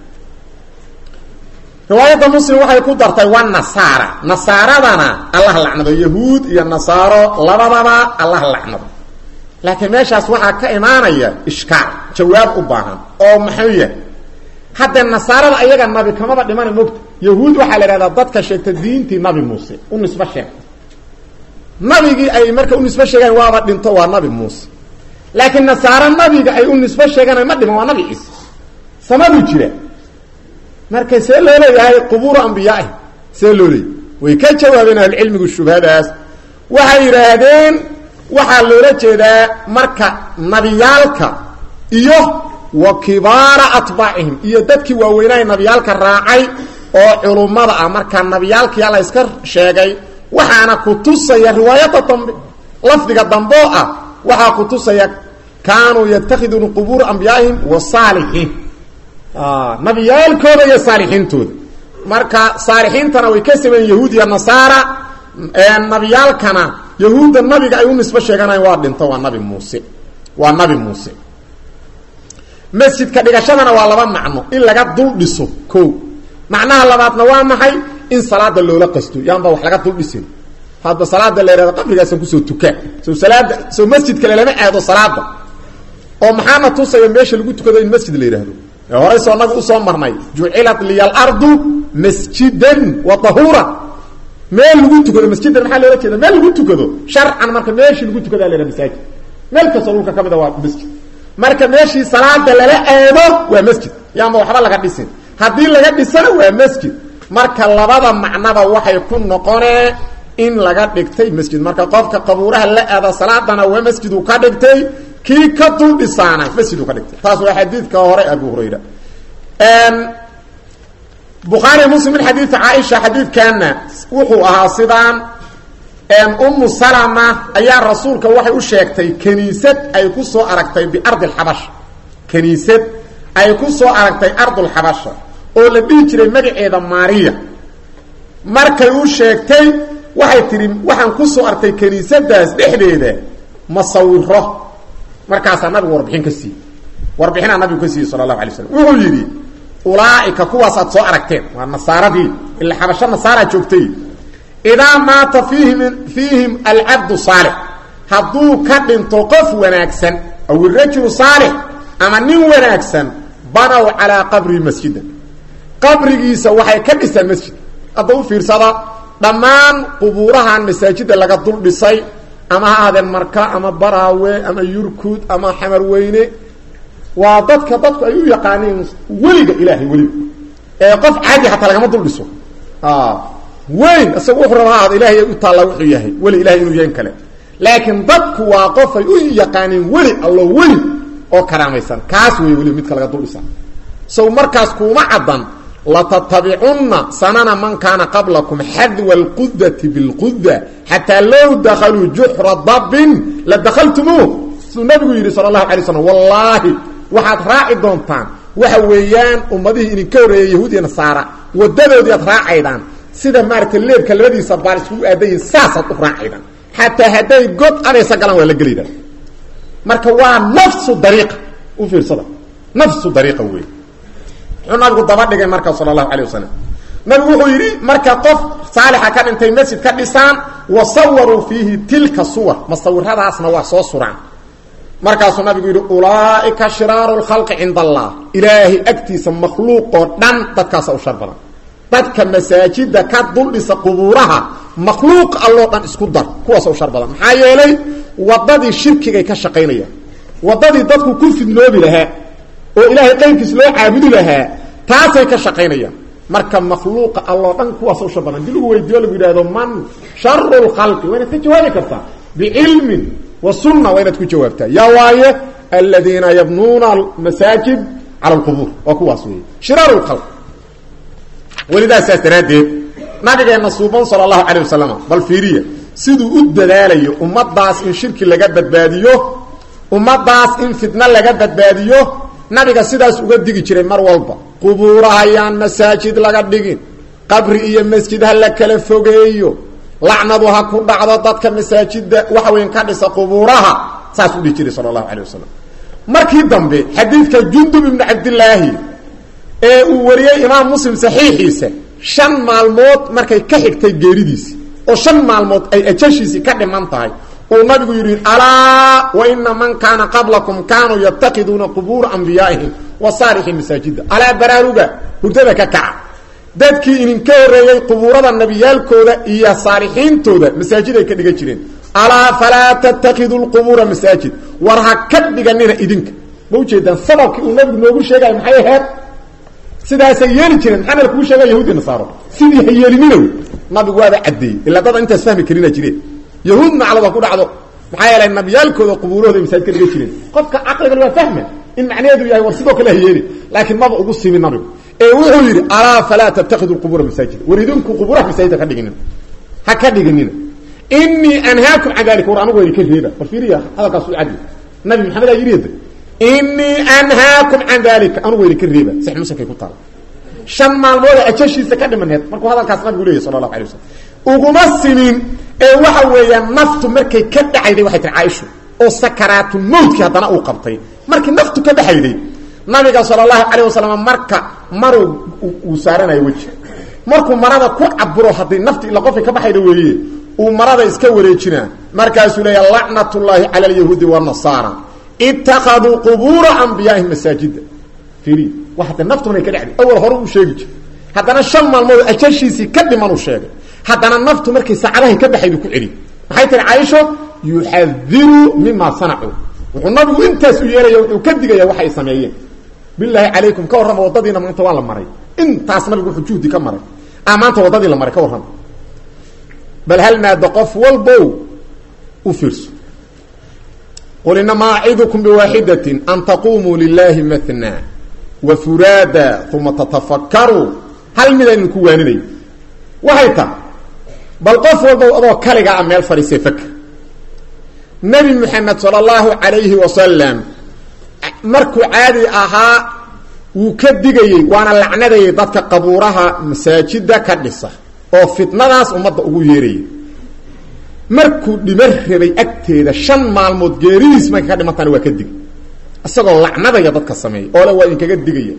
A: روايه مسلم waxay ku dartay wan nasara nasaradana allah lacnado yahuud iyo nasaro labadaba allah lacnado laakiin meeshaas waxa ka imaanaya iskaal jawaab u baahan oo maxay yahay hadda nasarada ayaga nabi kamaba dhiman moogta yahuud waxa la yiraahdaa dadka sheegta diintii nabi muuse u nisba sheeg nabigi ay marka u nisba sheegan waaba dhinto waa nabi muuse laakiin nasara nabiga ay u nisba sheegan ma dhiman waa nabi ciise samadu jira marka see loo leeyahay qubuur anbiyaa see loo leeyahay way ka jawaabeen cilmiga shubhadaas waxay yiraahdeen waxa loola jeedaa marka nabiyaalka iyo wa kibaara atbaa'ihim iyo dadkii waaweynay nabiyaalka raacay oo culumada ah marka nabiyaalkii alla iska sheegay waxaana ku tusaya riwaayada dambe lafdiga dambo ah waxa ku tusaya kaanu yattakhidun qubuur anbiyaa'ihim wa saalihiin nabiyaalkooda iyo saalixiintooda marka saalixiintana way ka sameeyeen yahuudiya nasaara nabiyaalkana yahuuda nabiga ay u nisba sheeganayaan waa dhinto waa nabi muuse masjidka dhigashadana waa laba macno in laga dul dhiso ko macnaha labaadna waa maxay in salaada loola qasto yaanba wax laga dul dhisin hadda salaada leeyahay qabrigaas ku soo tukaa soo masjidka lama aado salaada oo maxaana tusaya meesha lagu tukado in masjid la yiraahdo horay soo nagu soo marnay ju'ilat liyal ardu masjidan wa tahura meel lagu tukado masjidan maxaa loo jeedaa meel lagu tukado sharcan marka meeshii lagu tukado la masaajid meel ka soo ka kamida waa masjid marka meeshii salaada lala aado waa masjid yaama waxba laga dhisin hadii laga dhisana waa masjid marka labada macnaba waxay ku noqonee in laga dhigtay masjid marka qofka qabuuraha la aado salaadana waa masjid uu ka dhigtay kii ka dul dhisaana masjid uu ka dhigtay taas waa xadiidka hore Abu Hurayra Bukhari Muslim hadith Aisha hadith kana wuxuu ahaa sidaan Salama ayaa rasuulka waxay u sheegtay kaniisad ay ku soo aragtay bi ardil habash kaniisad ay ku soo aragtay ardul habash oo la dhigi jiray magaceeda Maariya markay u sheegtay waxay tiri waxaan ku soo artay kaniisadaas dhexdeeda masawiro markaas nabigu warbixin nabigu ka sii sallallahu alayhi wasallam wuxuu yiri ulaaika kuwaas aad soo aragteen waa nasaaradii illa habasha nasaara joogtay idaa maata fiihim al-abd salih haduu ka dhinto qof wanaagsan aw rajul salih ama nin wanaagsan banaw ala qabri masjidan qabrigiisa waxay ka dhisaan masjid adoo fiirsada dhamaan qubuurahan masaajida laga dul dhisay ama haadan marka ama baraawe ama yurkud ama xamar weyne waa dadku ay u yaqaaneen waliga ilaahi waliga ee qof caadi hatta laga dul dhiso weyn asagu wuxuu rabaa ilaahi u taala wuxuu yahay wali ilaahi inuu yahay kale laakiin dadku waa qof ay u yaqaaneen wali allah wali oo karaamaysan kaas way wali mid kala dul dhisan soo markaas kuma cadan la tattabi'unna sanana man kana qablakum hadwa alquddati bilqudda hatta law dakhalu juhra dabbin la dakhaltumuhu nabigu yiri sallallahu alayhi wasallam wallahi waxaad raaci doontaan waxa weeyaan ummadihi in ka horeeyay yahuudiya nasaara wadadoodii aad raacaydaan sida maartay leebka labadiisa baar isku aaday saasad u raacaydaan hatta haday god areysa galan waa la galiidaan marka waa nafsu dariiqa u fiirsada nafsu dariiqa weey nabigu daba dhigay marka sallallahu alayhi wasallam nabigu wuxuu yiri marka qof saalixa ka dhintay masjid ka dhisaan wa sawaru fihi tilka suwar masawiradaasna waa soo suraan markaasuu nabigu yiri ulaaika shirarul khalqi inda allah ilaahi agtiisa makhluuqo dhan dadkaas u shar badan dadka masaajida ka dul dhisa qubuuraha makhluuq allo dhan isku dar kuwaas u shar badan maxaa yeelay wadadii shirkiga ka shaqeynaya wadadii dadku ku fidnoobi lahaa oo ilaahay qaybkiis loo caabudi lahaa taasay ka shaqeynayaan marka makhluuqa allo dhan kuwaas u shar badan dilugu weydiyo lagu yiraahdo man sharrul khalqi wayna tajawaabi kartaa biilmin wa sunna wayna ku jawaabtaa ya waaye alladina yabnuna almasajid ala alqubur wa kuwaas weey shirarul khalq walidaa saastaradeed nabigeena suuban sallallahu alayhi wasallam bal fiiriya siduu u dadaalayo ummadaas in shirki laga badbaadiyo ummadaas in fitna laga badbaadiyo nabiga sidaas uga digi jiray mar walba qubuuraha ayaan masaajid laga dhigin qabri iyo masjid ha la kala fogeeyo lacnadu ha ku dhacdo dadka masaajida waxa weyn ka dhisa qubuuraha saas u dhigi jiray sallallahu alayhi wasallam markii dambe xadiidka jundub ibn abdullah ee uu wariyay imaam muslim saxiixiisa 5 maalmood markay ka xigtay geeridiisa oo 5 maalmood ay ajashiisi ka dhiman tahay oo nabigu yiri ala wa inna man kana qablakum kanu yattaqiduna qubur anbiya'ihim wa salihin masajida ala bararuga hurdada ka kaca dadkii in ka horeeyay qubuurada nabiyaalkooda iyo saalihiintooda masaajiday ka dhiga jireen ala fala tattaqidul qubur masajid war ha ka dhiganina idinka ma u jeedaan sababkii uu nabigu noogu sheegay maxay ahayd sidaas ay yeeli jireen xanal ku sheegay yahuudi nasaaro sidii ay yeelinay nabigu waa cadeey ila dad inta fahmi karina jireen yahuud macalada ku dhacdo maxay yeeleen nabiyaalkooda qubuurooda masaajid ka dhiga jireen qofka aqliga waa fahma in macnaheedu yahay war sidoo kale yeeli laakiin maba ugu simin nabigu ee wuxuu yiri ala fala tattakhidul qubur masajid waridunku quburaha masaajid ka dhiginin ha ka dhiginin inni anhaakum an dalika wa anagu ka reeba farfiiriya hadalkaas uu cadi nabi maxamed ayiri inni anhaakum an dalika anagu ka reeba sax musakay ku taal shan maalmood ajashiisa ka dhimaneed markuu hadalkaas nabigu leeyahay sallallahu alayhi wasallam uguma simin ee waxa weeyaan naftu markay ka dhacayday waxay tii Aisha oo sakaraatu mawdki hadana uu qabtay markii naftu ka dhaxayday nabiga sallallahu alayhi wasallam marka maru uu saaranayo waji markuu marada ku caburo hadii nafti ila qof ka baxayday weeye uu marada iska wareejina markaas uu leeyahay la'natullahi ala al-yahudi wa nasara ittakhadhu qubur anbiya'ihim masajida firi waxa naftu inay ka dhacday awal hore uu sheegi jiray hadana shan maalmood ajashiisi ka dhiman uu sheegay hadana naftu markii saacadaha ka baxayday ku ciri maxay tii Aisha yuhadhiru mimma sana'u wuxuu nabigu intaas u yeerayo wuxuu ka digaya waxa ay sameeyeen billahi alaykum ka warrama wadadiina maanta waa la maray intaas nabigu wuxuu juhdi ka maray amaanta wadadii la maray ka warrama bal hal ma daqaf walbow u firsu qul inna ma a'idukum biwahidatin an taqumu lillahi mathna wa furada thumma tatafakkaru hal midan ku waaninay waxay ta bal qof walbow adoo kaliga meel fariisay fakr nabi muhammad sallallahu alayhi wa sallam markuu caadi ahaa uu ka digayay waana lacnadayay dadka qabuuraha masaajida ka dhisa oo fitnadaas umada ugu yeeray markuu dhimar rabay agteeda 5 maalmood geeriis ma ka dhimantaan waa ka dig asagoo lacnadaya dadka sameeyay oo la waa in kaga digaya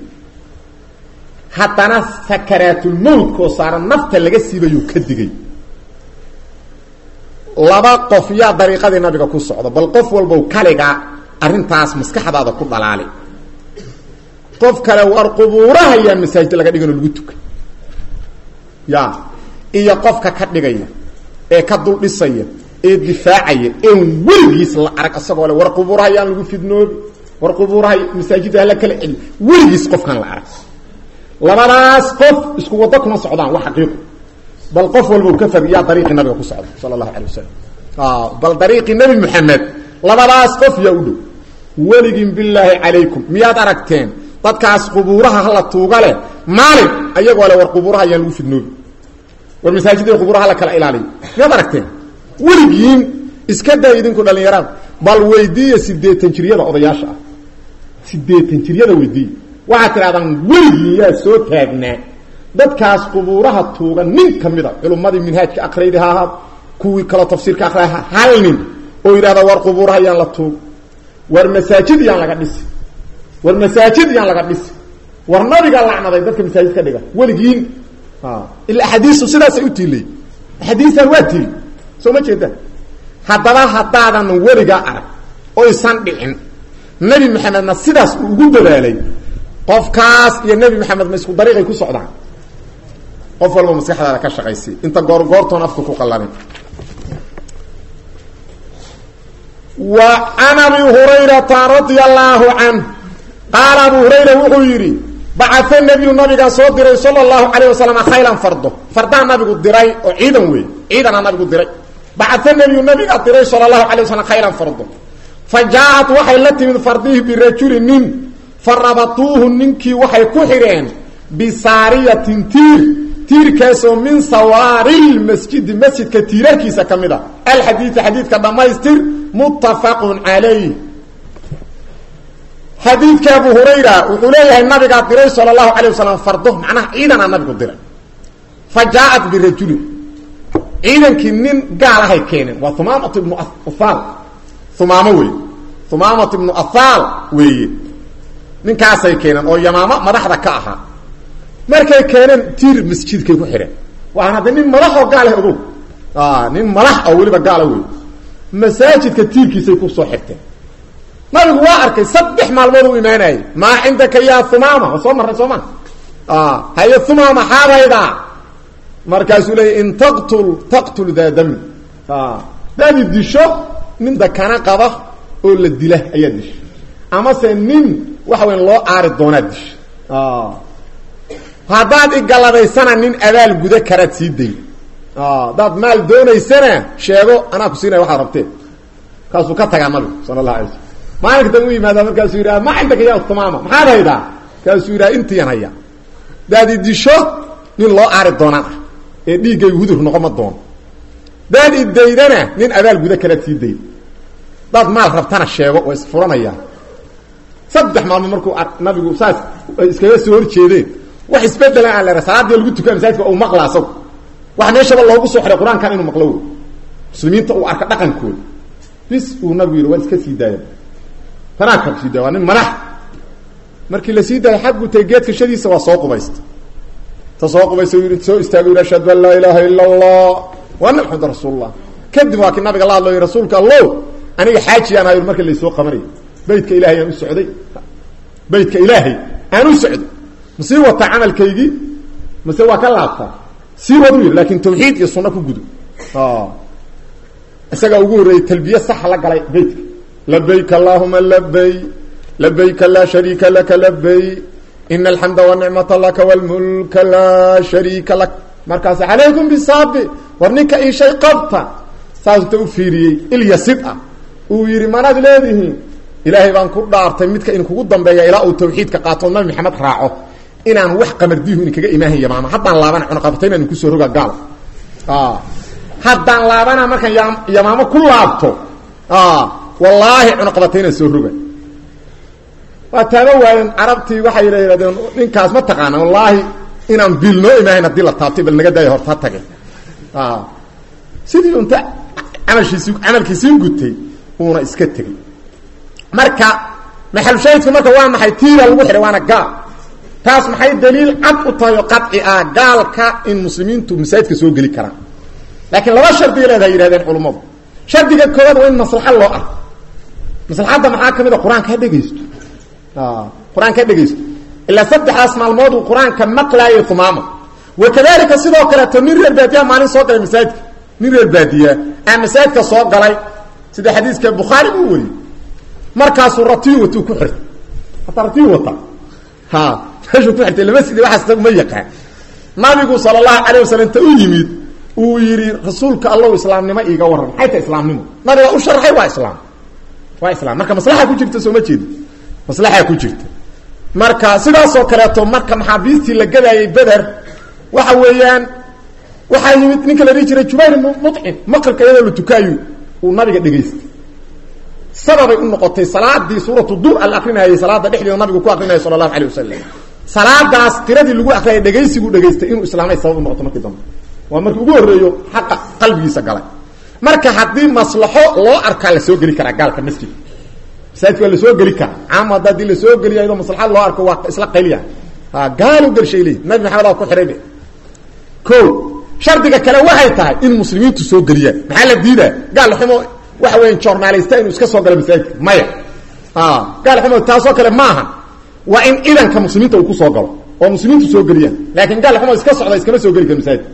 A: hadana sakaratul maut ko saaran nafta laga siibayo ka digay laba qof yaa dariiqada nabiga ku socdo bal qof walba kaliga arrintaas maskaxdaada ku dhalaali qof kale war qubuuraha yaa masaajid laga dhigano lagu tukay ya iyo qofka ka dhigaya ee ka dul dhisaya ee difaacaya ee weligiis la arag asagoo le war qubuuraha yaan lagu fidnoobi war qubuuraha masaajidda la kala celi weligiis qofkan la arag labadaas qof isku wada kuma socdaan wax xaqiiqo bal qof walba ka fadhiya dariiqi nabiga ku socda sallallahu alayhi wasallam bal dariiqi nabi maxamed labadaas qof yaa u dhow waligin billahi alaykum miyaad aragteen dadkaas qubuuraha hala tuuga leh maalin ayagoo le war qubuuraha yaan lagu fidnoobi war masaajidda qubuuraha la kala ilaaliyo miyaad aragteen weligiin iska daa idinku dhalinyarada bal weydiiya 80 jiriyada odayaasha ah 80 jiriyada weydiiya waxa tiraadaan weligiin yaa soo taagnaa dadkaas qubuuraha tuuga nin kamida culimadii minhaajka aqraydaha kuwii kala tafsiirka aqrayha hal nin oo yiraahdo war qubuuraha yaan la tuug war masaajid yaan laga dhisi war masaajid yaan laga dhisi war nabiga lacnaday dadka masaajid ka dhiga weligiin ila hadiisu sidaas ay u tiilay hadiisan waa tiilay soo ma jeeda hadaba hadaadan weliga arag oo isan dhicin nabi maxamedna sidaas ugu dadaalay qofkaas iyo nabi maxamed ma isku dariiqay ku socdaan qof walba maskaxdaada ka shaqaysay inta goortoon afku ku qalabin wa ana bi hurayrata radiyallahu anhu qala abu hurayra wuxuu yiri ba'atha nabiga soo diray sallallahu alayhi wasallam khaylan fardan nabigu diray oo ciidan weey ciidan nabigu diray ba'atha nabiga diray sallallahu alayhi wasallam khaylan fardo fajaat waxay la timid fardihi bi rajulin farabatuhu ninki waxay ku xireen bi sariyatin tiirkaasoo min sawaaril masjidka tiirarkiisa kamida al xadiidka dhamaystir muttafaqun alayhi xadiidka abu hurayra wuxuu leeyahay nabiga diray sallallahu alayhi wasallam fardo macnaha ciidan nabigu diray fajaat bi rajul ciidankii nin gaal ahay keeneen waa thumaamah ibn athal thumaamah ibn athal weeye ninkaasay keeneen oo yamaama madaxda ka ahaa markay keeneen tiir masjidkay ku xireen waxaan hadda nin madax oo gaal ah ogow nin madax oo waliba gaal ah weey masaajidka tiirkiisay ku soo xirteen nabigu waa arkay 3 maalmood uu iimaanay ma indaka ya thumaama soo marray soo ma hay thumaama xaabayda markaasuu leeyahay in taqtul daadam dadi disho nin dakana qaba oo la dila ayaa dish ama se nin waxa weyn loo aari doonaa dish hadaad igalabaysana nin abaal guda karaad sii day dad maal doonaysana sheego anaa ku siinay waxa rabtee kaasuu ka tagaa nabigu sallallahu alayhi wasallam maalinta uu yimaado markaasuu yiraahdo ma indaka yaa thumaama maxaa hayda kaasuu yiraahdo intii haya dadi disho nin loo aari doonaa ee dhiigay hudur noqoma doon dadi daydana nin abaal guda karaad sii day dad maal rabtana sheego way isfuranayaan 3 maalmood markuu nabigu saas iskaga soo horjeedeen wax isbedelan aan la rasaadii lagu tukan masaajidka oo maqlaaso wax meeshaba loogu soo xiray quraankan inuu maqlo muslimiinta uu arka dhaqankooda bis uu nabigu waa iska sii daayay tanaaka sii daawaa nin madax markii la sii daayay xaqu tegeedka shadiisa waa soo qubaysta tasooqubayso yiri soo istaago rashad la ilaha illa allah wa anna muhammad rasulullah kadib waa nabiga allah iyo rasuulka allah aniga xaaji aan ayo markii la soo qabanay beedka ilaahay aan u socday beedka ilaahay aan u socday مسير وتعامل كيجي مسير وكلا عطا سير ودوير لكن توحيد يصنع كجدو أسأل أقول التلبية صح لك على بيتك لبيك اللهم لبيك لا شريك لك لبيك إن الحمد والنعمة لك والملك لا شريك لك مركز عليكم بالصاب ورنك أي شيء قبطة ساز توفيري إلي صدقة ويري مناد لذه إلهي بان كل دارتي مدك إن كودن بيا إلى التوحيد كقاتلنا محمد راعه إن أنا وحق مرديه إنك إيمانه يا ماما حتى الله بنا عنا قبطين إن كسر رجع قال حتى الله بنا ما كان يا ماما كل عبته والله عنا قبطين السر رجع وتنوع عربتي وحي إلى إن كاس ما تقانا والله إن أم بيلنا إيمانه نديل التعطيب اللي جدا يهرب تاجي سيدي أنت عمل كيسين قلتي ونا إسكتي marka maxal shaytu marka waa maxay tiira lagu xiray waana gaal taas maxay daliil cad u tahay qadci ah gaalka in muslimiintu masaajidka soo gali karaan laakiin laba shardi leedahay yiraahdeen culimadu shardiga koowaad waa in maslaxa loo ah maslaxada maxaa kamid ah quraanka dhageysto quraanka dhageysto ila saddex maalmood uu quraanka maqlaayo tumaamo wakadalika sidoo kale tamir baadiya maalin soo galay masaajidka min baadiya masaajidka soo galay sida xadiiska Bukhari uu wari markaas ratiyo tuu ku xirtay ratiyo wata fashu ku xirtay lama sidii waxa ma yaqaan nabigu sallallahu alayhi wasallam uu yimid uu yiri rasuulka Allah islaamnimo iiga waran hayta islaamnimo nabiga u sharxay waa islaam marka maslaxa ku jirta soo ma jeedo maslaxa ku jirta marka sidaas oo kale to marka maxaabiistii la galayay Badar waxa weeyaan waxa yimid ninka la rijiray Jubayr Mut'im maqalka iyadoo la tukaayo uu nabiga dhageystay sababay u noqotay salaadii suuratu dur al-aqrinayay salaada dhexdeeda nabigu ku aqrinayay sallallahu alayhi wasallam salaadaas tiradii lagu aqriyay dhageysigu dhageystay inuu islaamay sabab u noqoto markii dambe waa markii ugu horeeyo xaq qalbigiisa galay marka hadii maslaxo loo arka la soo gali kara gaalka masjid saadku la soo gali kara ama hadii la soo gali ayado maslaxo loo arko waa isla qayliya gaalu gal sheelay nabi maxamed ku xiray ko shardiga kale waxay tahay in muslimiintu soo galiyaan maxaa la diidaa gaal xumo waxa weyn journalist inuu iska soo galo masaajidka maya gaal xumo taasoo kale maaha waa in idanka muslimiinta uu ku soo galo oo muslimiintu soo galiyaan laakiin gaal xumo iska socda iska soo gali kara masaajidka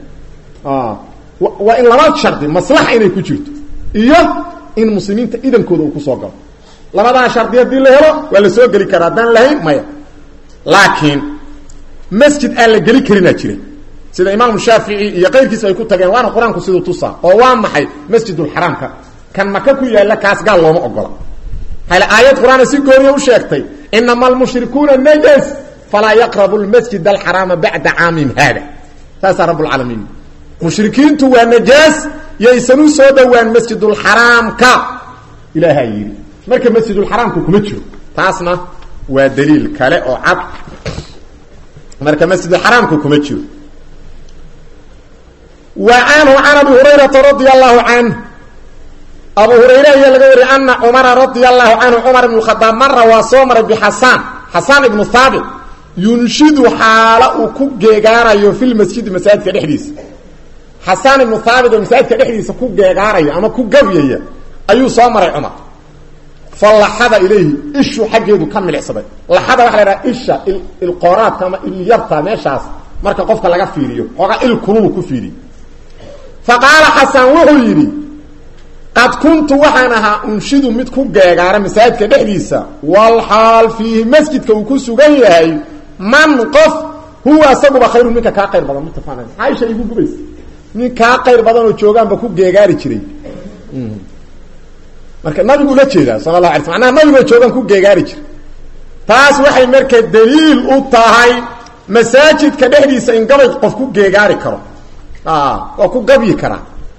A: waa in laba shardi maslaxa inay ku jirto iyo in muslimiinta idankooda uu ku soo galo labada shardi hadii la helo waa la soo gali karaa dan lahayn maya laakiin masjid aan la gali karin jiray sida imaam Shaafi'i iyo qeyrkiisa ay ku tageen waana quraanku sidoo tusa oo waa maxay masjidul haramka kan maka ku yaala kaas gaal looma ogola hala aayad quraan si gooriyo u sheegtay innamal mushrikuuna najas fala yaqrabu almasjid alharam ba'da 'amin hada taasa rabbul alamin mushrikiintu waa najas yaysanu soo dhawaan masjidul haramka ilaahay marka masjidul haramku kuma jiro taasna waa daliil kale oo cad marka masjidul haramku kuma jiro وعنه عن أبي هريرة رضي الله عنه أبو هريرة يلقى أن عمر رضي الله عنه عمر بن الخطاب مرة وصومر حسان بن ثابت ينشد حاله كجيغارا في المسجد مساجد كالحديث حسان بن ثابت مساجد كالحديث كجيغارا أما كجوية أيو صومر عمر فلحظ إليه إشو حقه كمل عصبه لحظ وحلنا إشا القرات كما اللي يبطى ماشاس مركا قفك لغا فيريو وغا الكنون كفيري فقال حسن وحيري قد كنت وحنها انشد مدكو غاغار مساجدك دحديسا والحال فيه مسجدك وكو سغيهي من قف هو سبب خير منك كا خير بدن متفانين عايشه يغو غبيس من كا خير بدن oo joogan ba ku geegaari jiray marka nabigu la jeeda sallallahu alayhi wasallam nabigu joogan ku geegaari jiray taas waxay markay daliil u tahay masaajidka dhexdiisa in gabay qof ku geegaari karo oo ku gabi kara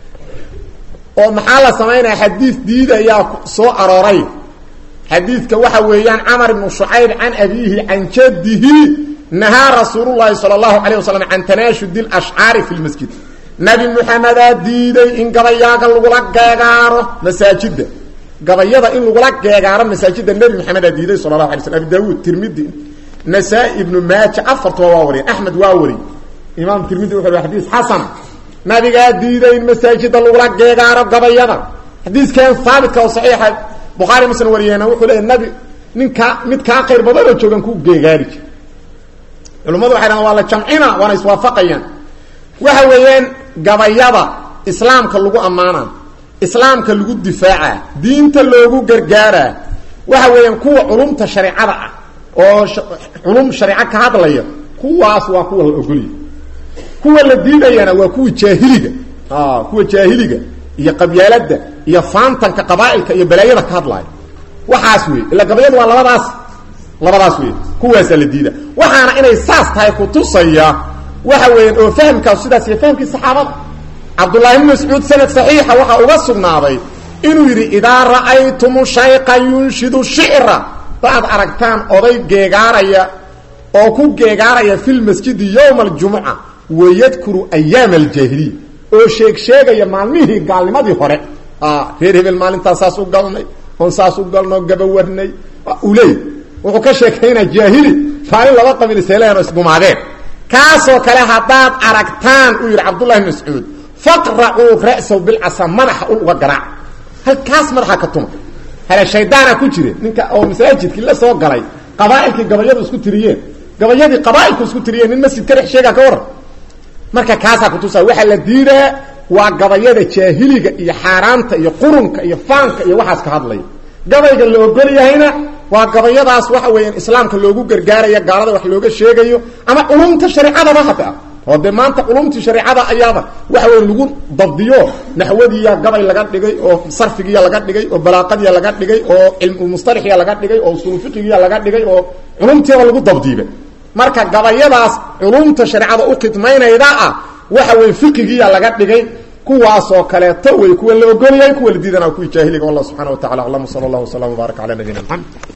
A: oo maxaa la sameeynaa xadiis diidaya soo arooray xadiiska waxa weeyaan Amr ibn Shu'ayb an abihi an jaddihi naha Rasulullah sallallahu alayhi wasallam an tanashud al-ash'ar fi al-masjid nabi Muhammad diiday in gabayaaga lagu la geegaaro masaajidda gabayada in lagu la geegaaro masaajidda nabi Muhammad diiday sallallahu alayhi wasallam Daawud Tirmidhi Nasa'i ibn Majah afartu waawari Ahmad waawari Imam Tirmidhi wuxuu xadiis xasan nabiga diiday in masaajidda lagu la geegaaro gabayada xadiiskan saabit oo saxiix Bukhari Muslim wariyana wuxuu leeyahay nabi ninka mid ka qeyr badan oo joogan ku geegaari culimadu waxay raadaan waa la jamcina waana iswaafaqayaan waxa weeyaan gabayada islaamka lagu amaana islaamka lagu difaaca diinta loogu gargaara waxa weeyaan kuwa culumta shariicada ah oo culum shariica ka hadlaya kuwaas waa kuwa la ogoliyo kuwa la diidayana waa kuwa jaahiliga kuwa jaahiliga iyo qabyaalada iyo faantanka qabaa'ilka iyo balaayada ka hadlaya waxaas weey ila gabayadu waa labadaas weey kuwaas la diida waxaana inay saas tahay ku tusaya waxa weeyaan oo fahamka sidaas iyo fahamkii saxaabada Abdullah ibn Mas'ud sanad saxiixa waxa uga sugnaaday inuu yiri idaa ra'aytum shayqan yunshidu shi'ra baad aragtaan oday geegaaraya oo ku geegaaraya fil masjid yawm al-jum'a ويذكر ايام الجاهليه او sheegaya maalmihii gaalnimadii hore reer hebel maalinta saas u galnay on saas u galno gabawarnay ulay wuxuu ka sheekeynaa jaahili faari laba qabiil seelayno isgumaadeen kaasoo kale hadaad aragtaan uu yiri Abdullah ibn Mas'ud faqra'u ra'sahu bil asam madaxa uga garaac hal kaas madaxa ka tuma هل الشيطان كجري نينك او مساجد كلا سو غلاي قبائلك غبيده isku tiriyeen gabayadii qabaa'ilku isku tiriyeen in masjid ka sheega ka war marka kaasa ku tusaa waxa la diidaa waa gabayada jaahiliga iyo xaaraanta iyo qurunka iyo faanka iyo waxaas ka hadlay gabayga la ogol yahayna waa gabayadaas waxa weeyaan islaamka loogu gargaarayo gaalada wax looga sheegayo ama ulumta shariicada hada oo de maanta ulumta shariicada ayaaba waxa weeyaan lagu dabdiyo naxwadiya gabay laga dhigay oo sarfigiya laga dhigay oo balaaqadiya laga dhigay oo ilmu mustarixiya laga dhigay oo usul fiqigiya laga dhigay oo ulumtiya lagu dabdiibay marka gabayadaas ulumta shariicada u qidmaynayda ah waxa weey fiqigiya laga dhigay kuwaas oo kale way kuwa la ogoliyay kuwa la diidana ku jaahiliga wallahu subhanahu wa ta'ala sallallahu alayhi wa sallam baraka ala nabiyina muhammad